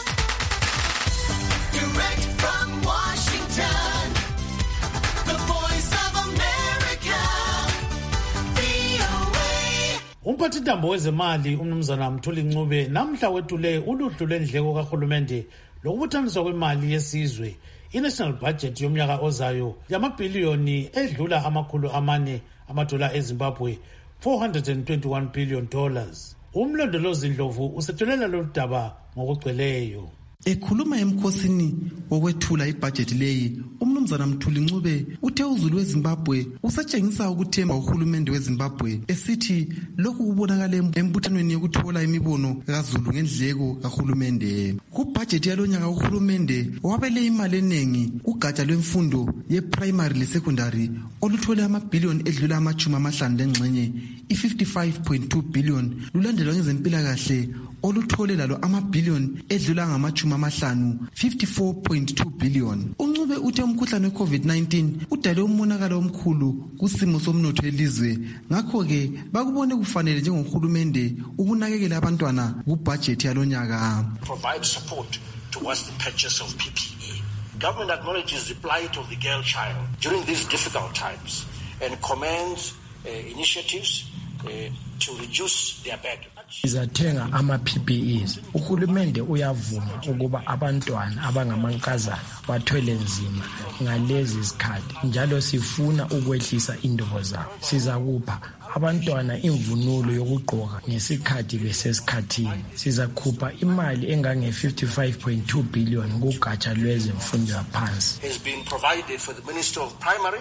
Direct from Washington, the Voice of America, V O A. Umphathintambo wezemali umnumzana Mthuli Ncube namhla wethule uluhlu lwendleko kahulumende lokubuthaniswa kwemali yesizwe i-national budget yomnyaka ozayo yamabhiliyoni edlula amakhulu amane amadola eZimbabwe four hundred twenty-one billion dollars. Umlondolozi Ndlovu usethulela lolu daba ngokugcweleyo. Ekhuluma emkhosini wokwethula ibudget leyi, umnumzana Mthuli Ncube uthe uzulu weZimbabwe usatshengisa ukuthemba uhulumende weZimbabwe esithi lokhu kubonakala embuthanweni yokuthola imibono kaZulu ngendleko kahulumende. Kubudget yalonyaka uhulumende wabele imali eningi kugatsha lwemfundo ye-primary le-secondary oluthole amabhiliyoni edlula amachumi amahlanu lengxenye i-fifty-five point two billion lulandelwa ngezempilakahle oluthole lalo amabhiliyoni edlula ngamachumi amahlanu fifty-four point two billion. Uncube uthe umkhuhlane we-COVID nineteen udale umonakalo omkhulu kusimo somnotho elizwe, ngakho-ke bakubone kufanele njengohulumende ukunakekela abantwana kubhajethi yalonyaka. Provide support towards the purchase of P P E. Government acknowledges the plight of the girl child during these difficult times and commends uh, initiatives uh, to reduce their burden. Izathenga ama P P Es. Uhulumende uyavuma ukuba abantwana abangamankazana bathwele nzima ngalezi zikhathi, njalo sifuna ukwehlisa indubo zabo. Sizakupha abantwana imvunulo yokugqoka ngesikhathi besesikhathini. Sizakhupha imali engange fifty-five point two billion kugatsha lwezemfundo yaphansi. Has been provided for the Minister of Primary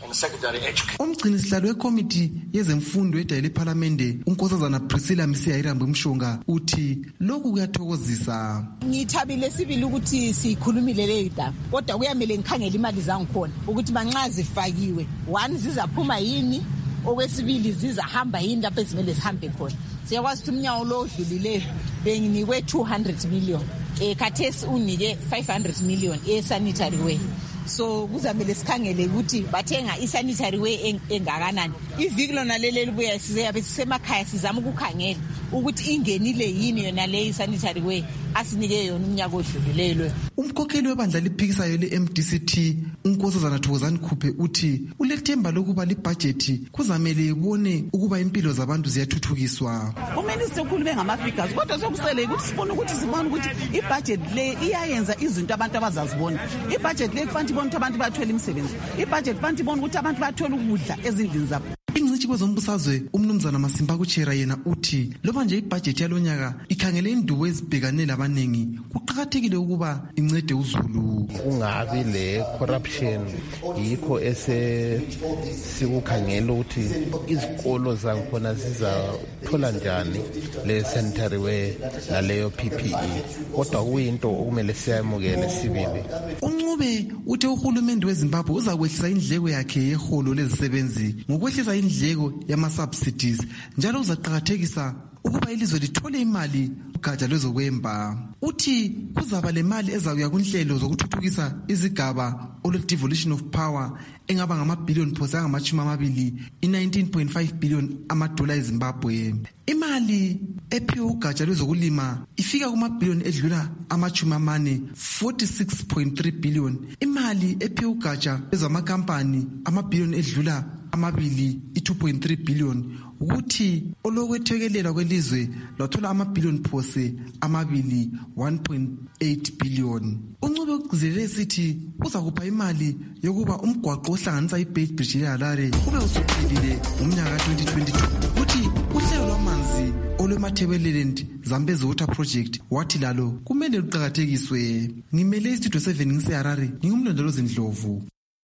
and secondary education. Umgcini sihlalo wekomiti yezemfundo edayile eParliament unkosazana Priscilla Msiyayirambe Mshonga uthi lokhu kuyathokozisa. Ngithabile sibili ukuthi sikhulumile le ndaba kodwa kuyamele ngikhangele imali zangikhona ukuthi manxa zifakiwe one zizaphuma yini okwesibili zizahamba yini lapho ezimele zihambe khona. Siyakwazi ukuthi umnyawo lo odlulile benginikwe two hundred million eh khathesi unike five hundred million e sanitary way. So kuzamele sikhangele ukuthi bathenga isanitary way engakanani. Iviki lona leli libuya sizeyabe sisemakhaya sizama ukukhangela ukuthi ingenile yini yona le sanitary way asinike yona umnyaka odlulilelo. Umkhokheli webandla liphikisayo le-M D C T unkosazana Thokozani Khuphe uthi ulethemba lokuba libudget kuzamele ibone ukuba impilo zabantu ziyathuthukiswa. Uminister ukhulume ngama-figures kodwa sokusele ukuthi sibone ukuthi sibone ukuthi ibudget le iyayenza izinto abantu abazazibona. Ibudget le kufanele ibone ukuthi abantu bathola imisebenzi. Ibudget kufanele ibone ukuthi abantu bathola ukudla ezindlini zabo. Ingcitshi kwezombusazwe umnumzana Masimba Kuchera yena uthi loba nje ibudget yalonyaka ikhangele indubo ezibhekane labanengi kuqhakathekile ukuba incede uzulu. Ungabi le corruption yikho ese sikukhangela ukuthi izikolo zangikhona zizathola njani le sanitary way naleyo P P E kodwa kuyinto okumele siyamukele sibili. uNcube uthe uhulumende weZimbabwe uzakwehlisa indleko yakhe yeholo lezisebenzi ngokwehlisa indleko yama-subsidies njalo uzaqhakathekisa ukuba ilizwe lithole imali ugatsha lwezokwemba. Uthi kuzaba le mali ezakuya kunhlelo zokuthuthukisa izigaba olu-devolution of power engaba ngamabhiliyoni phose angamashumi amabili i-nineteen point five billion amadola eZimbabwe. Imali ephiwe ugatsha lwezokulima ifika kumabhiliyoni edlula amashumi amane forty-six point three billion. Imali ephiwe ugatsha lwezamakampani amabhiliyoni edlula amabili i-two point three billion. Ukuthi olokwethekelelwa kwelizwe lwathola amabhiliyoni phose amabili one point eight billion. uNcube ugcizelele esithi uza kupha imali yokuba umgwaqo ohlanganisa iBeit Bridge leHarare ube usuphelile ngomnyaka twenty twenty-two. Uthi uhlelo lwamanzi olwemathebeleland Zambezi Water Project wathi lalo kumele luqhakathekiswe. Ngimele istudio seven ngiseHarare ngingumlondolozi Ndlovu.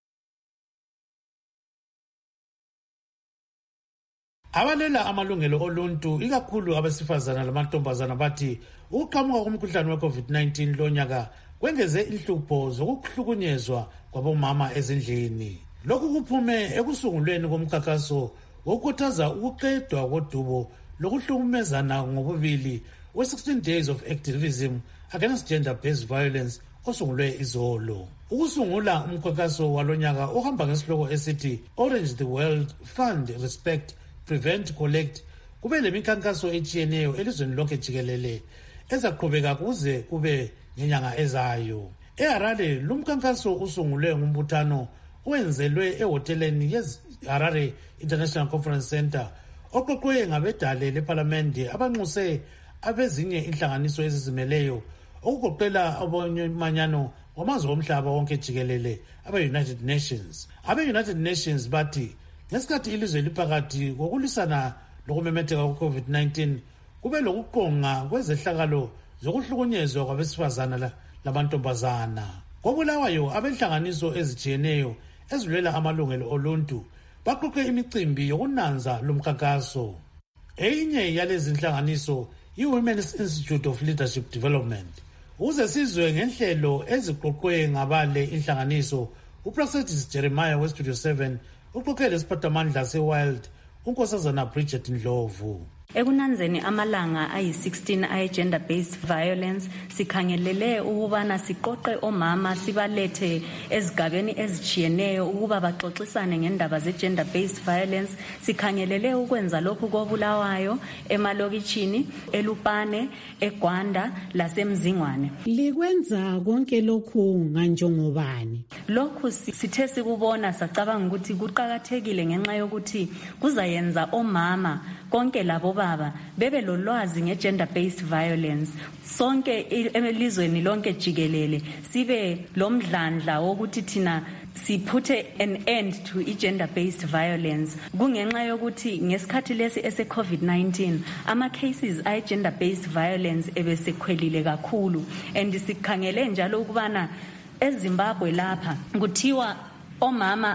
Abalela amalungelo oluntu ikakhulu abesifazana lamantombazana bathi ukuqhamuka komkhuhlane we-COVID nineteen lonyaka kwengeze inhlupho zokuhlukunyezwa kwabomama ezindlini. Lokhu kuphume ekusungulweni komkhankaso wokukhuthaza ukuqedwa kodubo lokuhlukumezana ngobubili we-sixteen days of activism against gender-based violence osungulwe izolo. Ukusungula umkhankaso walonyaka ohamba ngesihloko esithi Orange the World Fund Respect Prevent Collect kube lemikhankaso etshiyeneyo elizweni lonke jikelele ezaqhubeka kuze kube ngenyanga ezayo. eHarare lumkhankaso usungulwe ngumbuthano owenzelwe ehoteleni yeHarare International Conference Center oqoqwe ngabedale leParliament abanxuse abezinye inhlanganiso ezizimeleyo okugoqela abonyamanyano wamazwe omhlaba wonke jikelele abe-United Nations. Abe-United Nations bathi ngesikhathi ilizwe liphakathi kokulisana lokumemetheka kwe-COVID nineteen kube lokuqonga kwezehlakalo zokuhlukunyezwa kwabesifazana lamantombazana. Kobulawayo abenhlanganiso ezijiyeneyo ezilwela amalungelo oluntu baqoqe imicimbi yokunanza lomkhankaso. Eyinye yalezi nhlanganiso yi-Women's Institute of Leadership Development. Uze sizwe ngenhlelo eziqoqwe ngabale inhlanganiso uProfessor Jeremiah weStudio seven uqoqele isiphathamandla se-Wild unkosazana Bridget Ndlovu. Ekunanzeni amalanga ayi-sixteen aye-gender-based violence sikhangelele ukubana siqoqe omama sibalethe ezigabeni ezijiyeneyo ukuba baxoxisane ngendaba ze-gender-based violence. Sikhangelele ukwenza lokhu koBulawayo, emalokitshini, eLupane, eGwanda lasemzingwane. Likwenza konke lokhu nganjengobani? Lokhu sithe sikubona sacabanga ukuthi kuqhakathekile ngenxa yokuthi kuzayenza omama konke labo baba bebe lolwazi nge-gender based violence. Sonke elizweni lonke jikelele sibe lomdlandla wokuthi thina siputhe an end to i-gender based violence. Kungenxa yokuthi ngesikhathi lesi ese-COVID nineteen ama cases ayi-gender based violence ebesekhwelile kakhulu, and sikhangele njalo ukubana eZimbabwe lapha kuthiwa omama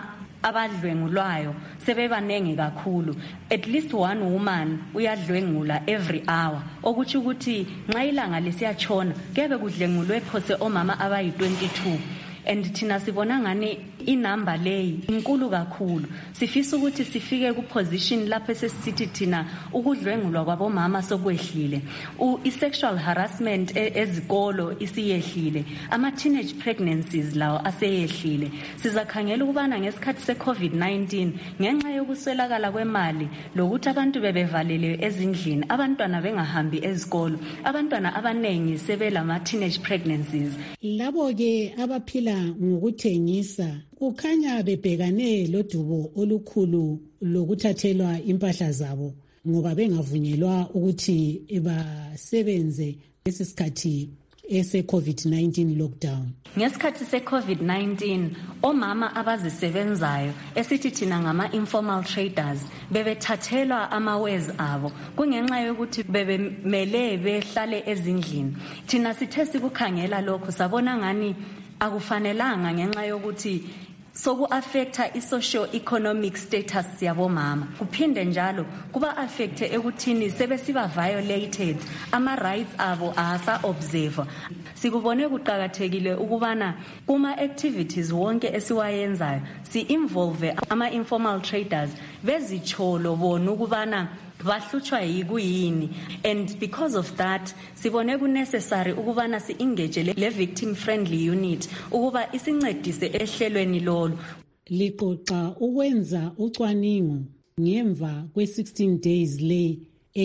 abadlwengulwayo sebebanengi kakhulu. At least one woman uyadlwengula every hour. Okuthi ukuthi nxa ilanga lesiyatshona kebe kudlengulwe phose omama abayi twenty-two. And thina sibona ngani inamba leyi inkulu kakhulu. Sifisa ukuthi sifike ku position lapho sesithi thina ukudlwengulwa kwabomama sokwehlile. I-sexual harassment ezikolo isiyehlile. Ama-teenage pregnancies lawo aseyehlile. Sizakhangela ukubana ngesikhathi se-COVID nineteen ngenxa yokuswelakala kwemali lokuthi abantu bebevalelwe ezindlini, abantwana bengahambi ezikolo, abantwana abanengi sebelama-teenage pregnancies. Labo-ke abaphila ngokuthengisa kukhanya bebhekane lodubo olukhulu lokuthathelwa impahla zabo ngoba bengavunyelwa ukuthi basebenze lesikhathi ese COVID nineteen lockdown. Ngesikhathi se COVID nineteen omama abazisebenzayo esithi thina ngama informal traders bebethathelwa amawezi abo kungenxa yokuthi bebemele behlale ezindlini. Thina sithe sikukhangela lokho sabona ngani akufanelanga ngenxa yokuthi soku affecta i-socio economic status yabomama. Kuphinde njalo kuba affecte ekuthini sebesiba violated, ama rights abo asa observe. Sikubone kuqhakathekile ukubana kuma activities wonke esiwayenzayo si involve ama informal traders bezicholo bona ukubana bahlutshwa yikuyini, and because of that sibone ku necessary ukubana si engage le victim friendly unit ukuba isincedise ehlelweni lolo. Liqoqa ukwenza ucwaningo ngemva kwe sixteen days le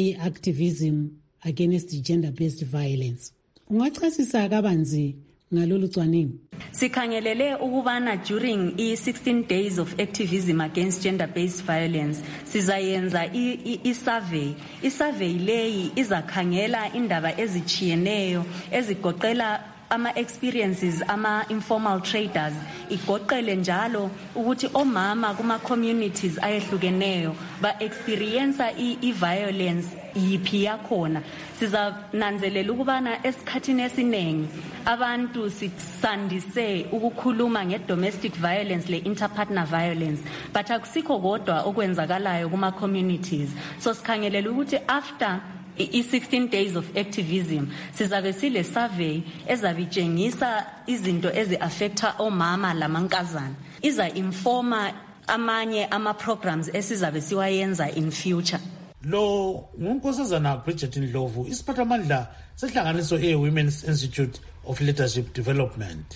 activism against gender based violence. Ungachasisa kabanzi ngalolu cwaningo? Sikhangelele ukubana during i sixteen days of activism against gender based violence sizayenza i survey. I survey leyi izakhangela indaba ezichiyeneyo ezigoqela ama experiences ama informal traders, igoqele njalo ukuthi omama kuma communities ayehlukeneyo ba experience i violence yiphi yakhona. Sizananzelela ukubana esikhathini esinengi abantu sisandise ukukhuluma nge domestic violence le interpartner violence, but akusikho kodwa okwenzakalayo kuma communities. So sikhangelela ukuthi after i sixteen days of activism sizabe sile survey ezabitshengisa izinto ezi affecta omama lamankazana, iza informa amanye ama programs esizabe siwayenza in future. Lo ngunkosazana Bridget Ndlovu, isiphathamandla sehlanganiso e Women's Institute of Leadership Development.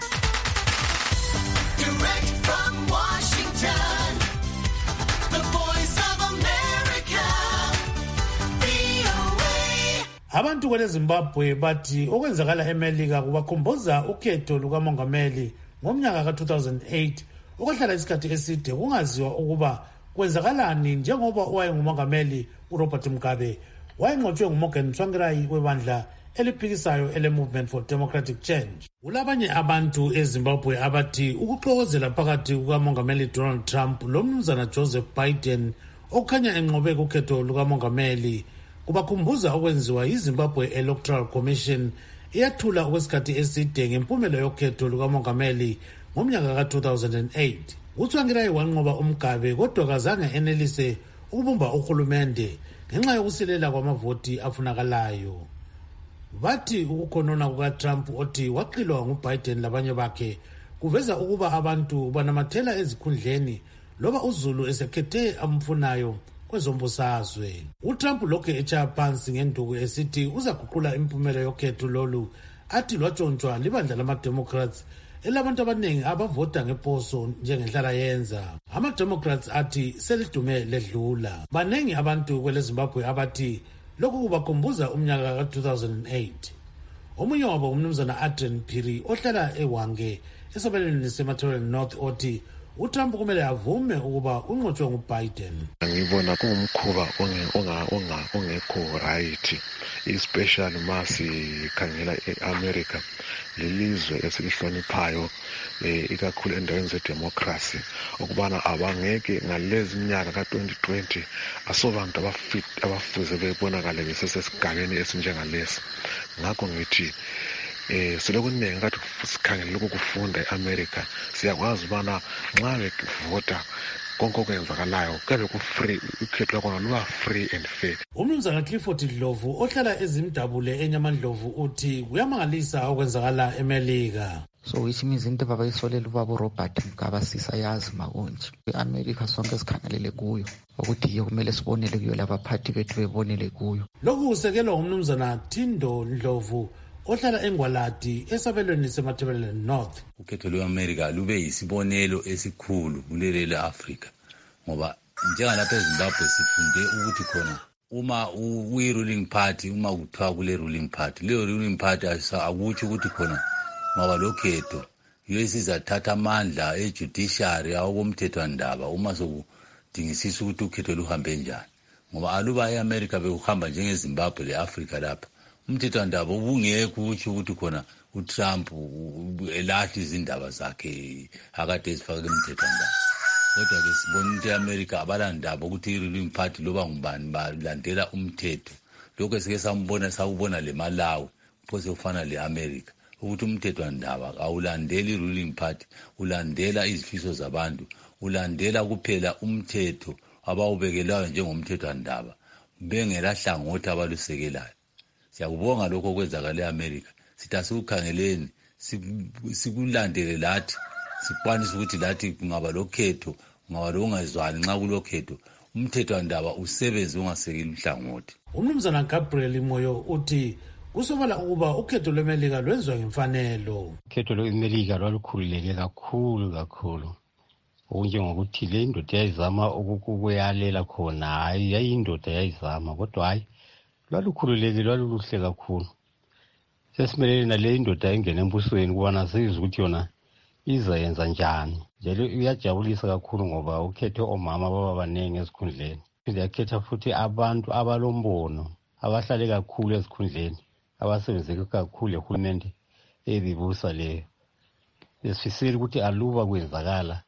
Direct from Washington, the voice of America, V O A. Abantu kwele Zimbabwe bathi okwenzakala eMelika kubakhumbuza ukhetho lukamongameli ngomnyaka ka two thousand eight okwahlala isikhathi eside kungaziwa ukuba kwenzakalani njengoba owayengumongameli uRobert Mugabe wayenqotshwe nguMorgan Tsvangirai webandla eliphikisayo ele Movement for Democratic Change. Kulabanye abantu eZimbabwe abathi ukuxokozela phakathi kukamongameli Donald Trump lomnumzana Joseph Biden okukhanya enqobe kukhetho lukamongameli kubakhumbuza okwenziwa yiZimbabwe Electoral Commission iyathula okwesikhathi eside ngempumela yokhetho lukamongameli ngomnyaka ka two thousand eight. uTsvangirai wanqoba uMugabe kodwa kazange enelise ukubumba uhulumende ngenxa yokusilela kwamavoti afunakalayo. Bathi ukukhonona kukaTrump othi waxilwa nguBiden labanye bakhe kuveza ukuba abantu banamathela ezikhundleni loba uZulu esekhethe amfunayo kwezombusazwe. uTrump lokhe etshaya phansi ngenduku esithi uzaguqula impumela yokhetho lolu athi lwatshontshwa libandla lama-Democrats elabantu abaningi abavota ngeposo njengenhlala yenza. Ama-Democrats athi selidume ledlula. Banengi abantu kwele Zimbabwe abathi lokhu kubakhumbuza umnyaka ka two thousand eight. Omunye wabo umnumzana Adrian Phiri ohlala eWange esobeleni seMaterial North othi uTrump kumele avume ukuba unqotshwe nguBiden. Ngibona kungumkhuba ongekho right, especially masi khangela eAmerica lelizwe esilihloniphayo ikakhulu endaweni zedemocracy ukubana abangeke ngalezi minyaka ka twenty twenty asobantu abafit abafuze bebonakale besesesigabeni esinjengalesi. Ngakho ngithi eh selekuningi kathi sikhangela lokufunda eAmerica siyakwazi ubana nxa bevota konke okwenzakalayo kabe ku-free ukhetho lwakhona luba free and fair. Umnumzana Clifford Dlovu ohlala ezimdabule enyamandlovu uthi kuyamangalisa okwenzakala eMelika. So which means into babayisolela ubaba uRobert Mugabe sisayazi makonje eAmerica sonke sikhangelele kuyo ukuthi yiyo kumele sibonele kuyo labaphathi bethu bebonele kuyo. Lokhu kusekelwa umnumzana Thindo Ndlovu ohlala eNgwalati esabelweni seMatabeleland North. Ukhetho lweAmerica lube yisibonelo esikhulu kuleli leAfrica ngoba njengalapha eZimbabwe sifunde ukuthi khona uma uyi-ruling party uma kuthiwa kule ruling party leyo ruling party akutsho ukuthi khona ngoba lokhetho yiyo esizathatha amandla ejudiciary awokomthethwandaba uma sokudingisisa ukuthi ukhetho luhambe njani ngoba aluba eAmerica bekuhamba njengeZimbabwe leAfrica lapha umthethwandaba ubungekho ukuthi ukuthi khona uTrump elahla izindaba zakhe akade ezifaka emthethwandaba kodwa ke sibona ukuthi eAmerica abalandaba ukuthi i-ruling party loba ngubani balandela umthetho lokho esike sambona sakubona le Malawi phose ufana leAmerica ukuthi umthethwandaba awulandeli i-ruling party ulandela izifiso zabantu ulandela kuphela umthetho abawubekelayo njengomthethwandaba bengela hlangothi abalusekelayo. Siyakubonga lokho okwenzakala eAmerica sithi asikukhangeleni sikulandele lathi sikwanisa ukuthi lathi kungaba lokhetho kungaba lokungazwani nxa kulokhetho umthethwandaba usebenze ungasekeli uhlangothi. Umnumzana Gabriel Moyo uthi kusobala ukuba ukhetho lweMelika lwenziwa ngemfanelo. Ukhetho lweMelika lwalukhululeke kakhulu kakhulu okunjengokuthi le ndoda yayizama ukukuyalela khona hayi yayindoda yayizama kodwa hayi lwalukhululeke lwaluluhle kakhulu. Sesimelele nale indoda engene embusweni kubana sizwe ukuthi yona izayenza njani njalo iyajabulisa kakhulu ngoba ukhethe omama baba banenge esikhundleni phinde yakhetha futhi abantu abalombono abahlale kakhulu esikhundleni abasebenzeke kakhulu ehulumende ebibusa leyo. Esifisela ukuthi aluba kwenzakala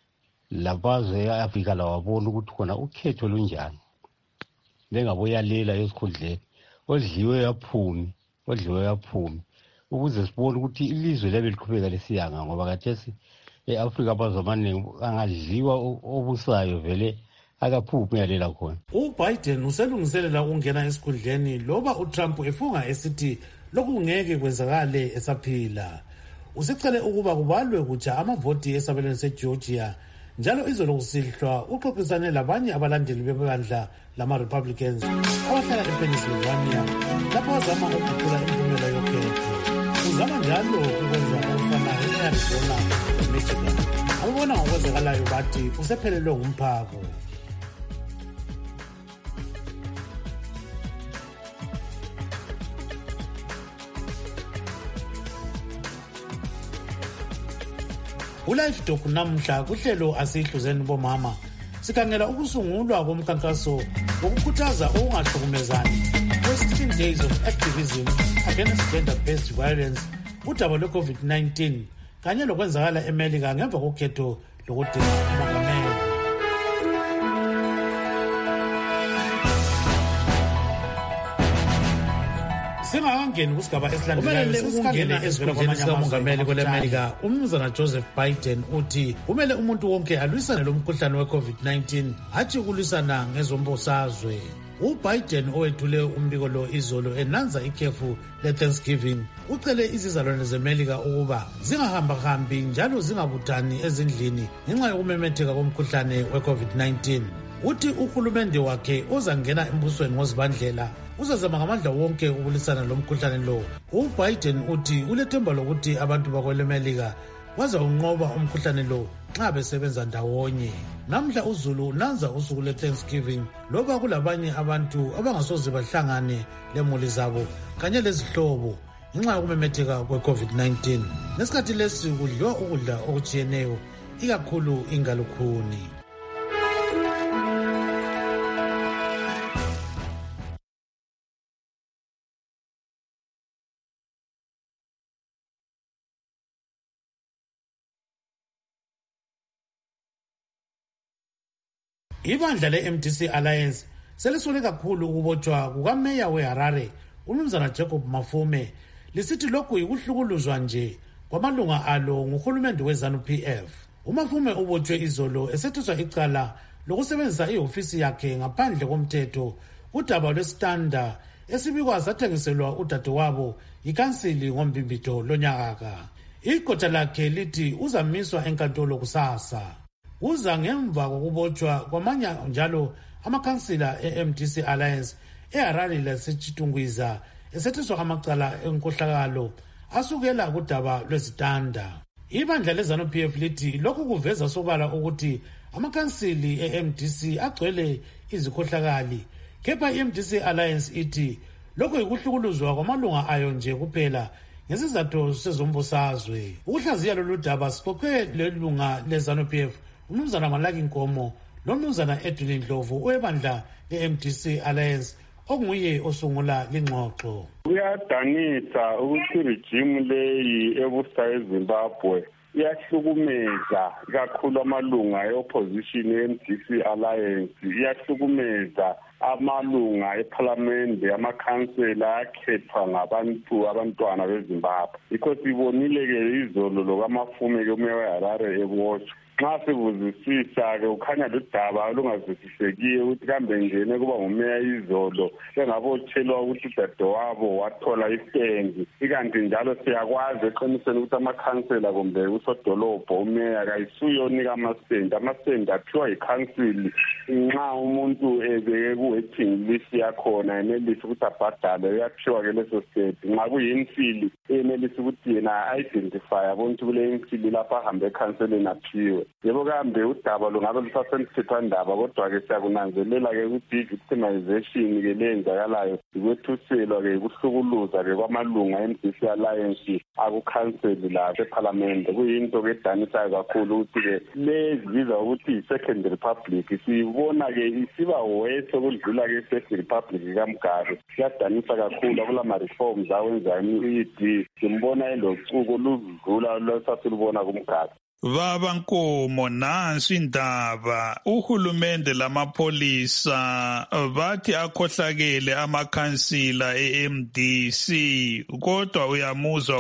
labazwe eAfrika lawabona ukuthi khona ukhetho lunjani bengaboyalela esikhundleni odliwe yaphumi odliwe yaphumi ukuze sibone ukuthi ilizwe lebe liqhubeka lesiyanga ngoba kathesi eAfrika abazwe amaningi angadliwa obusayo vele akaphuphi yalela khona. uBiden uselungiselela ukungena esikhundleni loba uTrump efunga esithi lokhu ngeke kwenzakale esaphila. Usicele ukuba kubalwe kutsha amavoti esabelweni seGeorgia njalo izolo kusihlwa uxoxisane labanye abalandeli bebandla lama-Republicans abahlala ePennsylvania lapho bazama ukuguqula imiphumela yokhetho. Uzama njalo ukwenza okufanayo e-Arizona eMichigan. Ababona ngokwenzakalayo bathi usephelelwe ngumphako. Ulife Talk namhla kuhlelo asihluzeni bomama sikhangela ukusungulwa komkhankaso wokukhuthaza ukungahlukumezani kwe-sixteen days of activism against gender-based violence udaba lwe-COVID nineteen kanye lokwenzakala eMelika ngemva kokhetho lokudinga umongameli. Singakangeni kusigaba esilandelayo ukungena ezivela kwamanye amazwe kweleMelika. Umnumzana Joseph Biden uthi kumele umuntu wonke alwisane lo mkhuhlane we-COVID nineteen hatshi ukulwisana ngezombosazwe. uBiden owethule umbiko lo izolo enanza ikhefu le-Thanksgiving ucele izizalwane zeMelika ukuba zingahambahambi njalo zingabuthani ezindlini ngenxa yokumemetheka komkhuhlane we-COVID nineteen. Uthi uhulumende wakhe ozangena embusweni ngozibandlela uzazama ngamandla wonke ukulwisana lo mkhuhlane lo. uBiden uthi ulethemba lokuthi abantu bakweleMelika bazawunqoba umkhuhlane lo nxa besebenza ndawonye. Namhla uZulu nanza usuku le-Thanksgiving loba kulabanye abantu abangasoze bahlangane lemuli zabo kanye lezihlobo ngenxa yokumemetheka kwe-COVID nineteen. Nesikhathi lesi kudliwa ukudla okutshiyeneyo ikakhulu ingalukhuni. Ibandla le-M D C Alliance selisole kakhulu ukubotshwa kukameya weHarare umnumzana Jacob Mafume lisithi lokhu yikuhlukuluzwa nje kwamalunga alo nguhulumende we-ZANU-P F. uMafume ubotshwe izolo esethuswa icala lokusebenzisa ihofisi yakhe ngaphandle komthetho udaba lwesitanda esibikwa sathengiselwa udadewabo yikansili ngombimbito lonyaka. Igqotha lakhe lithi uzamiswa enkantolo kusasa. Uza ngemva kokubotshwa kwamanye njalo amakhansila e-M D C Alliance eHarare laseChitungwiza esethuswa amacala enkohlakalo asukela kudaba lwezitanda. Ibandla le-ZANU-P F lithi lokhu kuveza sobala ukuthi amakhansili e-M D C agcwele izikhohlakali, kepha i-M D C Alliance ithi lokhu yikuhlukuluzwa kwamalunga ayo nje kuphela ngesizathu sezombusazwe. Ukuhlaziya lolu daba sixoxe lelunga le-ZANU-P F uMnumzana Malaki Nkomo noMnumzana Edwin Ndlovu webandla le-M D C Alliance okunguye osungula lingxoxo. Kuyadanisa ukuthi regime leyi ebusa eZimbabwe iyahlukumeza kakhulu amalunga e-opposition e-M D C Alliance, iyahlukumeza amalunga eParliament, amakhansela akhethwa ngabantu abantwana beZimbabwe. Yikho sibonile ke izolo lokwamafume ke umeya weHarare ebotshwa. Nxa sibuzisisa-ke ukhanya ludaba olungazwisisekiyo ukuthi kambe ngene kuba ngumeya izolo engabotshelwa ukuthi udadewabo wathola istengi. Ikanti njalo siyakwazi eqinisweni ukuthi amakhansela kumbe usodolobho umeya kayisuyonika amastendi. Amastendi aphiwa yikhansili nxa umuntu ebeke ku-waiting list yakhona enelisa ukuthi abhadale uyaphiwa ke leso stendi. Nxa kuyimfili enelisa ukuthi yena a-identify abona ukuthi kule imfili lapho ahambe ekhanseleni aphiwe. Yebo kambe udaba lungabe lusasemthethwandaba, kodwa-ke siyakunanzelela-ke ukuthi i-victimization-ke leyenzakalayo ikwethuselwa-ke ukuhlukuluza-ke kwamalunga e-M D C Alliance akukhanseli lapha eParliament. Kuyinto-ke edanisayo kakhulu ukuthi-ke lezibiza ukuthi i-Second Republic siyibona-ke isiba wethu okudlula-ke i-First Republic kaMugabe. Siyadanisa kakhulu akulama-reforms awenzayo i-E D, simbona elocuko oludlula lwesasilubona kuMugabe. Baba Nkomo, nansi indaba. Uhulumende lamapholisa bathi akhohlakele amakhansila e-M D C, kodwa uyamuzwa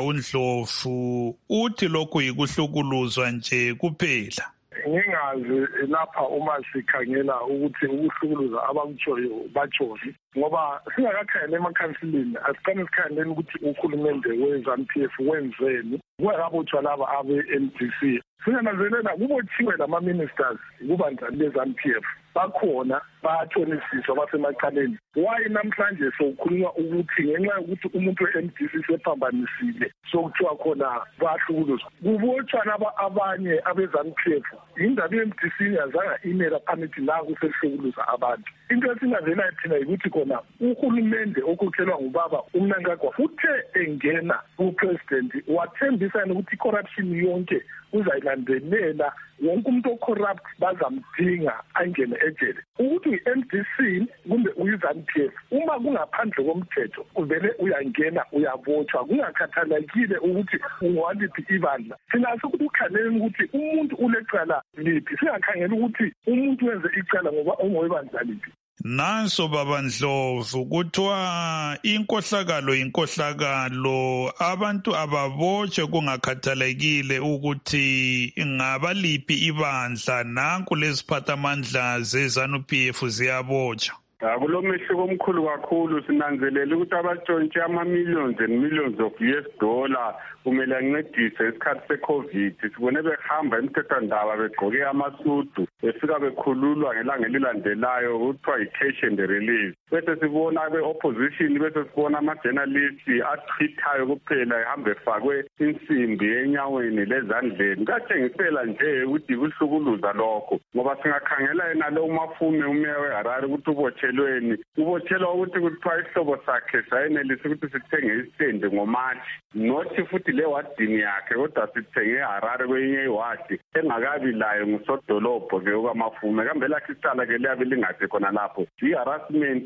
uNdlovu uthi lokhu yikuhlukuluzwa nje kuphela. Ngingazi lapha uma sikhangela ukuthi ukuhlukuluza abakutshoyo batshoni, ngoba singakakhangela emakhansilini asiqale sikhangeleni ukuthi uhulumende we-ZANU-P F wenzeni kungakabotshwa laba abe-M D C. Singananzelela kubotshiwe lama-ministers kubandla le-ZANU-P F bakhona bayathonisiswa basemacaleni. Why namhlanje sokukhulunywa ukuthi ngenxa yokuthi umuntu we-M D C sephambanisile sokuthiwa khona bahlukuluzwa? Kubotshwa laba abanye abe-ZANU-P F indaba i-M D C yazanga imela phanithi la kusehlukuluza abantu. Into esingavela thina ukuthi khona uhulumende okhokhelwa ngubaba uMnangagwa uthe engena ku-president wathembisa ukuthi i-corruption yonke uzayilandelela, wonke umuntu ocorrupt bazamdinga angene ejele. Ukuthi i-M D C kumbe uyi-ZANU-P F uma kungaphandle komthetho uvele uyangena uyabotshwa, kungakhathalekile ukuthi ungowaliphi ibandla. Sinaso ukuthi ukhangeleni ukuthi umuntu ulecala liphi, singakhangela ukuthi umuntu wenze icala ngoba ungowebandla liphi. Nanso baba Ndlovu kuthiwa inkohlakalo inkohlakalo, abantu ababotshwe kungakhathalekile ukuthi ngabaliphi ibandla. Nanku leziphathamandla ze-ZANU-P F ziyabotshwa. Kulo mehluko omkhulu kakhulu. Sinanzelela ukuthi abatshontshe ama-millions and millions of U S dollar kumele ancedise isikhathi se-COVID. Sibone behamba emthethwandaba begqoke amasudu befika bekhululwa ngelanga elilandelayo kuthiwa yi-cash and release. Bese sibona abe-opposition, bese sibona ama-journalists achithayo kuphela ehambe efakwe insimbi enyaweni lezandleni. Kuyatshengisela nje ukuthi kuhlukuluza lokho, ngoba singakhangela yena lo uMafume umeya weHarare ukuthi ubotshelweni, ubotshelwa ukuthi kuthiwa isihlobo sakhe sayenelisa ukuthi sithenge istendi ngoMashi, nothi futhi le wadini yakhe kodwa sithenge eHarare kwenye iwadi engakabi layo ngusodolobho ke okaMafume. Kambe lakhe icala ke liyabe lingathi khona lapho i-harassment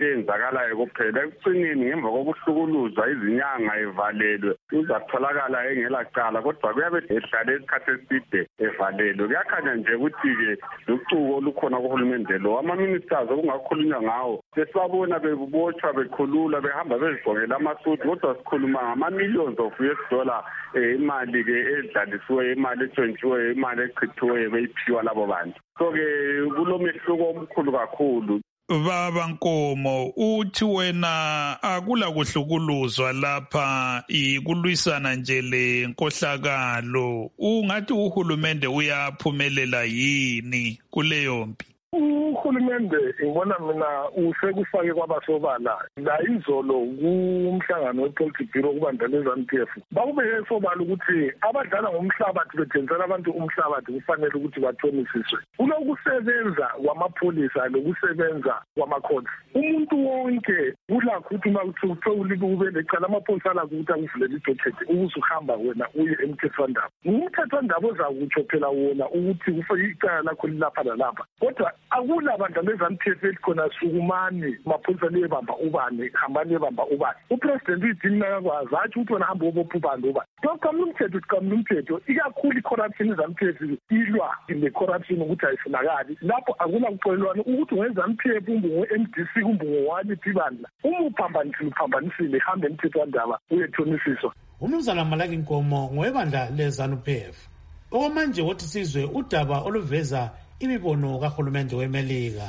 eyenzakalayo kuphela. Ekucineni ngemva kokuhlukuluzwa izinyanga evalelwe uzatholakala engela cala, kodwa kuyabe ehlale isikhathi eside evalelwe. Kuyakhanya nje ukuthi-ke lucuko olukhona kuhulumende lo. Ama-ministers okungakhulunywa ngawo sesibabona bebotshwa bekhulula behamba bezigqokela amasuti, kodwa sikhuluma ngama-millions of U S dollar imali-ke edlalisiweyo, imali etshontshiweyo, imali echithiweyo beyiphiwa labo bantu. So-ke kulomehluko omkhulu kakhulu. Baba Nkomo, uthi wena akula kuhlukuluzwa lapha, ikulwisana nje le nkohlakalo. Ungathi uhulumende uyaphumelela yini kuleyo mpi? Uhulumende ngibona mina usekufake kwabasobala la izolo kumhlangano wepolitical bureau kubandla leZANU P F bakubeke sobala ukuthi abadlala ngomhlabathi bethengisela abantu umhlabathi kufanele ukuthi bathonisiswe. Kulokusebenza kwamapholisa lokusebenza kwamakhoti. Umuntu wonke ulakho ukuthi uma kuthiwa kube lecala amapholisa alakho ukuthi akuvulele idocket ukuze uhamba wena uye emthethwandaba. Umthethwandaba ozakutsho phela wona ukuthi kufike icala lakho lilapha lalapha, kodwa akula abantu leZANU P F elikhona sukumani mapholisa liyebamba ubani hambani yebamba ubani. Upresident uyidini akwazi athi ukuthi wena hamba ubopha ubani ubani. Dokamla umthetho sikamla umthetho ikakhulu i-corruption iZANU P F ilwa le-corruption ukuthi ayifunakali. Lapho akula kuxolelwana ukuthi ngeZANU P F kumbe nge-M D C kumbe ngowaliphi ibandla uma uphambanisile uphambanisile hambe emthethwandaba uyethonisiswa. Umnumzana Malaki Nkomo ngowebandla leZANU P F. Okwamanje wothi sizwe udaba oluveza imibono kahulumende weMelika.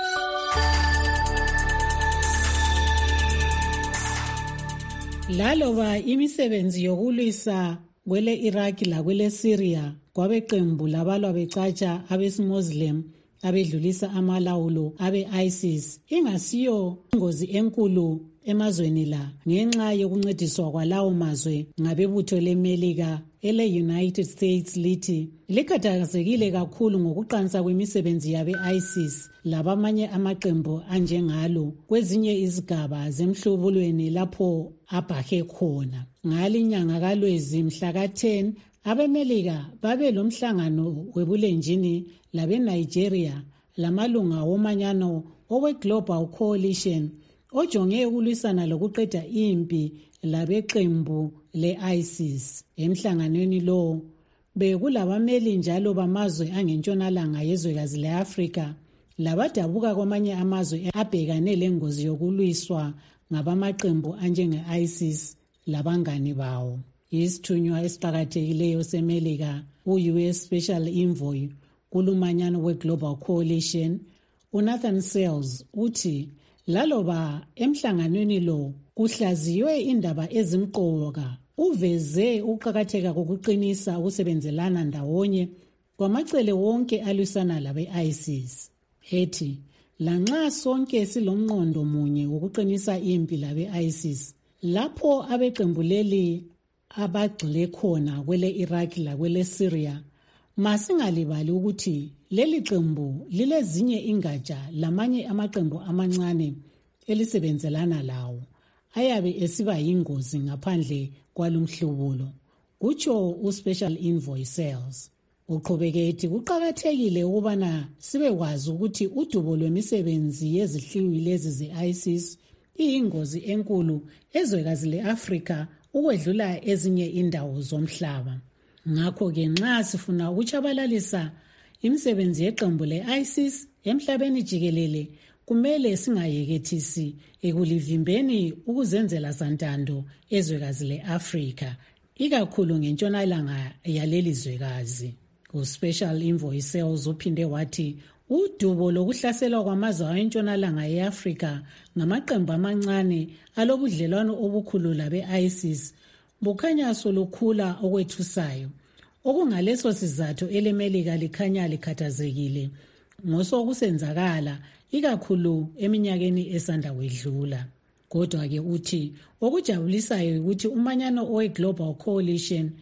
Laloba imisebenzi yokulwisa kwele Iraq la kwele Syria kwabeqembu labalwa becatsha abesimuslim abedlulisa amalawulo abe ISIS ingasiyo ingozi enkulu emazweni la ngenxa yokuncediswa kwalawo mazwe ngabebutho leMelika ele United States lithi likhathazekile kakhulu ngokuqansa kwemisebenzi yabe ISIS labamanye amaqembu anjengalo kwezinye izigaba zemhlubulweni lapho abhake khona. Ngalinyanga kaLwezi mhla ka ten abeMelika babe lomhlangano webulenjini labe Nigeria lamalunga womanyano owe Global Coalition ojonge ukulwisana lokuqeda impi labeqembu le-ISIS. Emhlanganweni lo bekulabameli njalo bamazwe angentshonalanga yezwekazi le-Afrika labadabuka kwamanye amazwe abhekane lengozi yokulwiswa ngabamaqembu anjenge-ISIS labangani bawo. Isithunywa esiqakathekileyo seMelika u-U S Special Envoy kulumanyano we-Global Coalition uNathan Sells uthi laloba emhlanganweni lo kuhlaziywe indaba ezimqoka uveze ukuqakatheka kokuqinisa ukusebenzelana ndawonye kwamacele wonke alwisana labe-ISIS. Ethi lanxa sonke silomnqondo munye wokuqinisa impi labe-ISIS lapho abeqembu leli abagxile khona kwele Iraq lakwele Syria masingalibali ukuthi leli qembu lilezinye ingatsha lamanye amaqembu amancane elisebenzelana lawo ayabe esiba yingozi ngaphandle kwalumhlubulo, kutsho uSpecial Envoy Sells. Uqhubeke ethi kuqakathekile ukubana sibekwazi ukuthi udubo lwemisebenzi yezihliwi lezi ze-ISIS iyingozi enkulu ezwekazi le-Afrika ukwedlula ezinye indawo zomhlaba. Ngakho-ke nxa sifuna ukutshabalalisa imisebenzi yeqembu le-ISIS emhlabeni jikelele kumele singayekethisi ekulivimbeni ukuzenzela santando ezwekazi le-Afrika ikakhulu ngentshonalanga yaleli zwekazi. uSpecial Envoy Sells uphinde wathi udubo lokuhlaselwa kwamazwe awentshonalanga ye-Afrika ngamaqembu amancane alobudlelwano obukhulu labe-ISIS bukhanya solukhula okwethusayo. Okungaleso sizathu eleMelika likhanya likhathazekile ngosokusenzakala ikakhulu eminyakeni esanda kwedlula. Kodwa-ke uthi okujabulisayo ukuthi umanyano owe-Global Coalition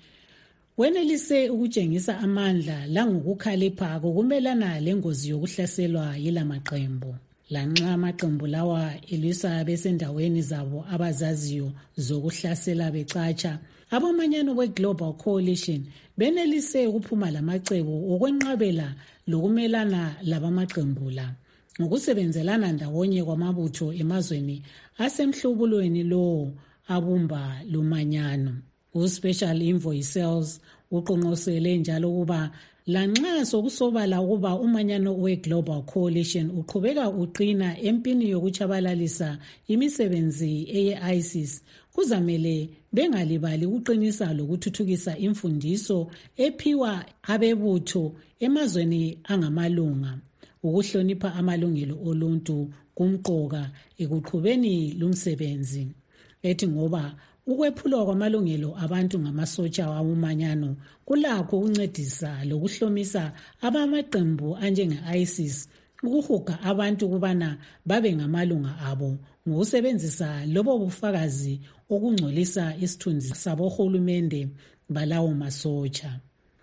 wenelise ukutshengisa amandla langokukhalipha kokumelana lengozi yokuhlaselwa yila maqembu. Lanxa amaqembu lawa elwisa besendaweni zabo abazaziyo zokuhlasela becatsha, abamanyano we-Global Coalition benelise ukuphuma lamacebo okwenqabela lokumelana labamaqembu la. ngokusebenzelana ndawonye kwamabutho emazweni asemhlubulweni lowo abumba lumanyano. U-Special Envoy Sales uqonqosele njalo ukuba lanxa sokusobala ukuba umanyano we-Global Coalition uqhubeka uqina empini yokuchabalalisa imisebenzi eye-ISIS, kuzamele bengalibali ukuqinisa lokuthuthukisa imfundiso ephiwa abebutho emazweni angamalunga. Ukuhlonipha amalungelo oluntu kumqoka ekuqhubeni lumsebenzi. Ethi ngoba ukwephulwa kwamalungelo abantu ngamasotsha wamanyano kulakho ukuncedisa lokuhlomisa abamaqembu anjenge-ISIS ukuhuga abantu kubana babe ngamalunga abo ngokusebenzisa lobo bufakazi okungcolisa isithunzi sabohulumende balawo masotsha.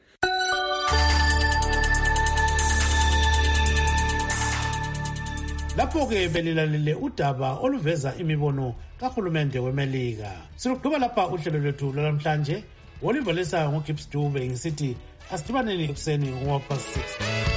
Lapho-ke belilalele udaba oluveza imibono kahulumende weMelika. Siluqhuba lapha uhlelo lwethu lwalamhlanje. Olivalisa ngoGibbs Dube ngisithi asidibaneni ekuseni ngo-half past six.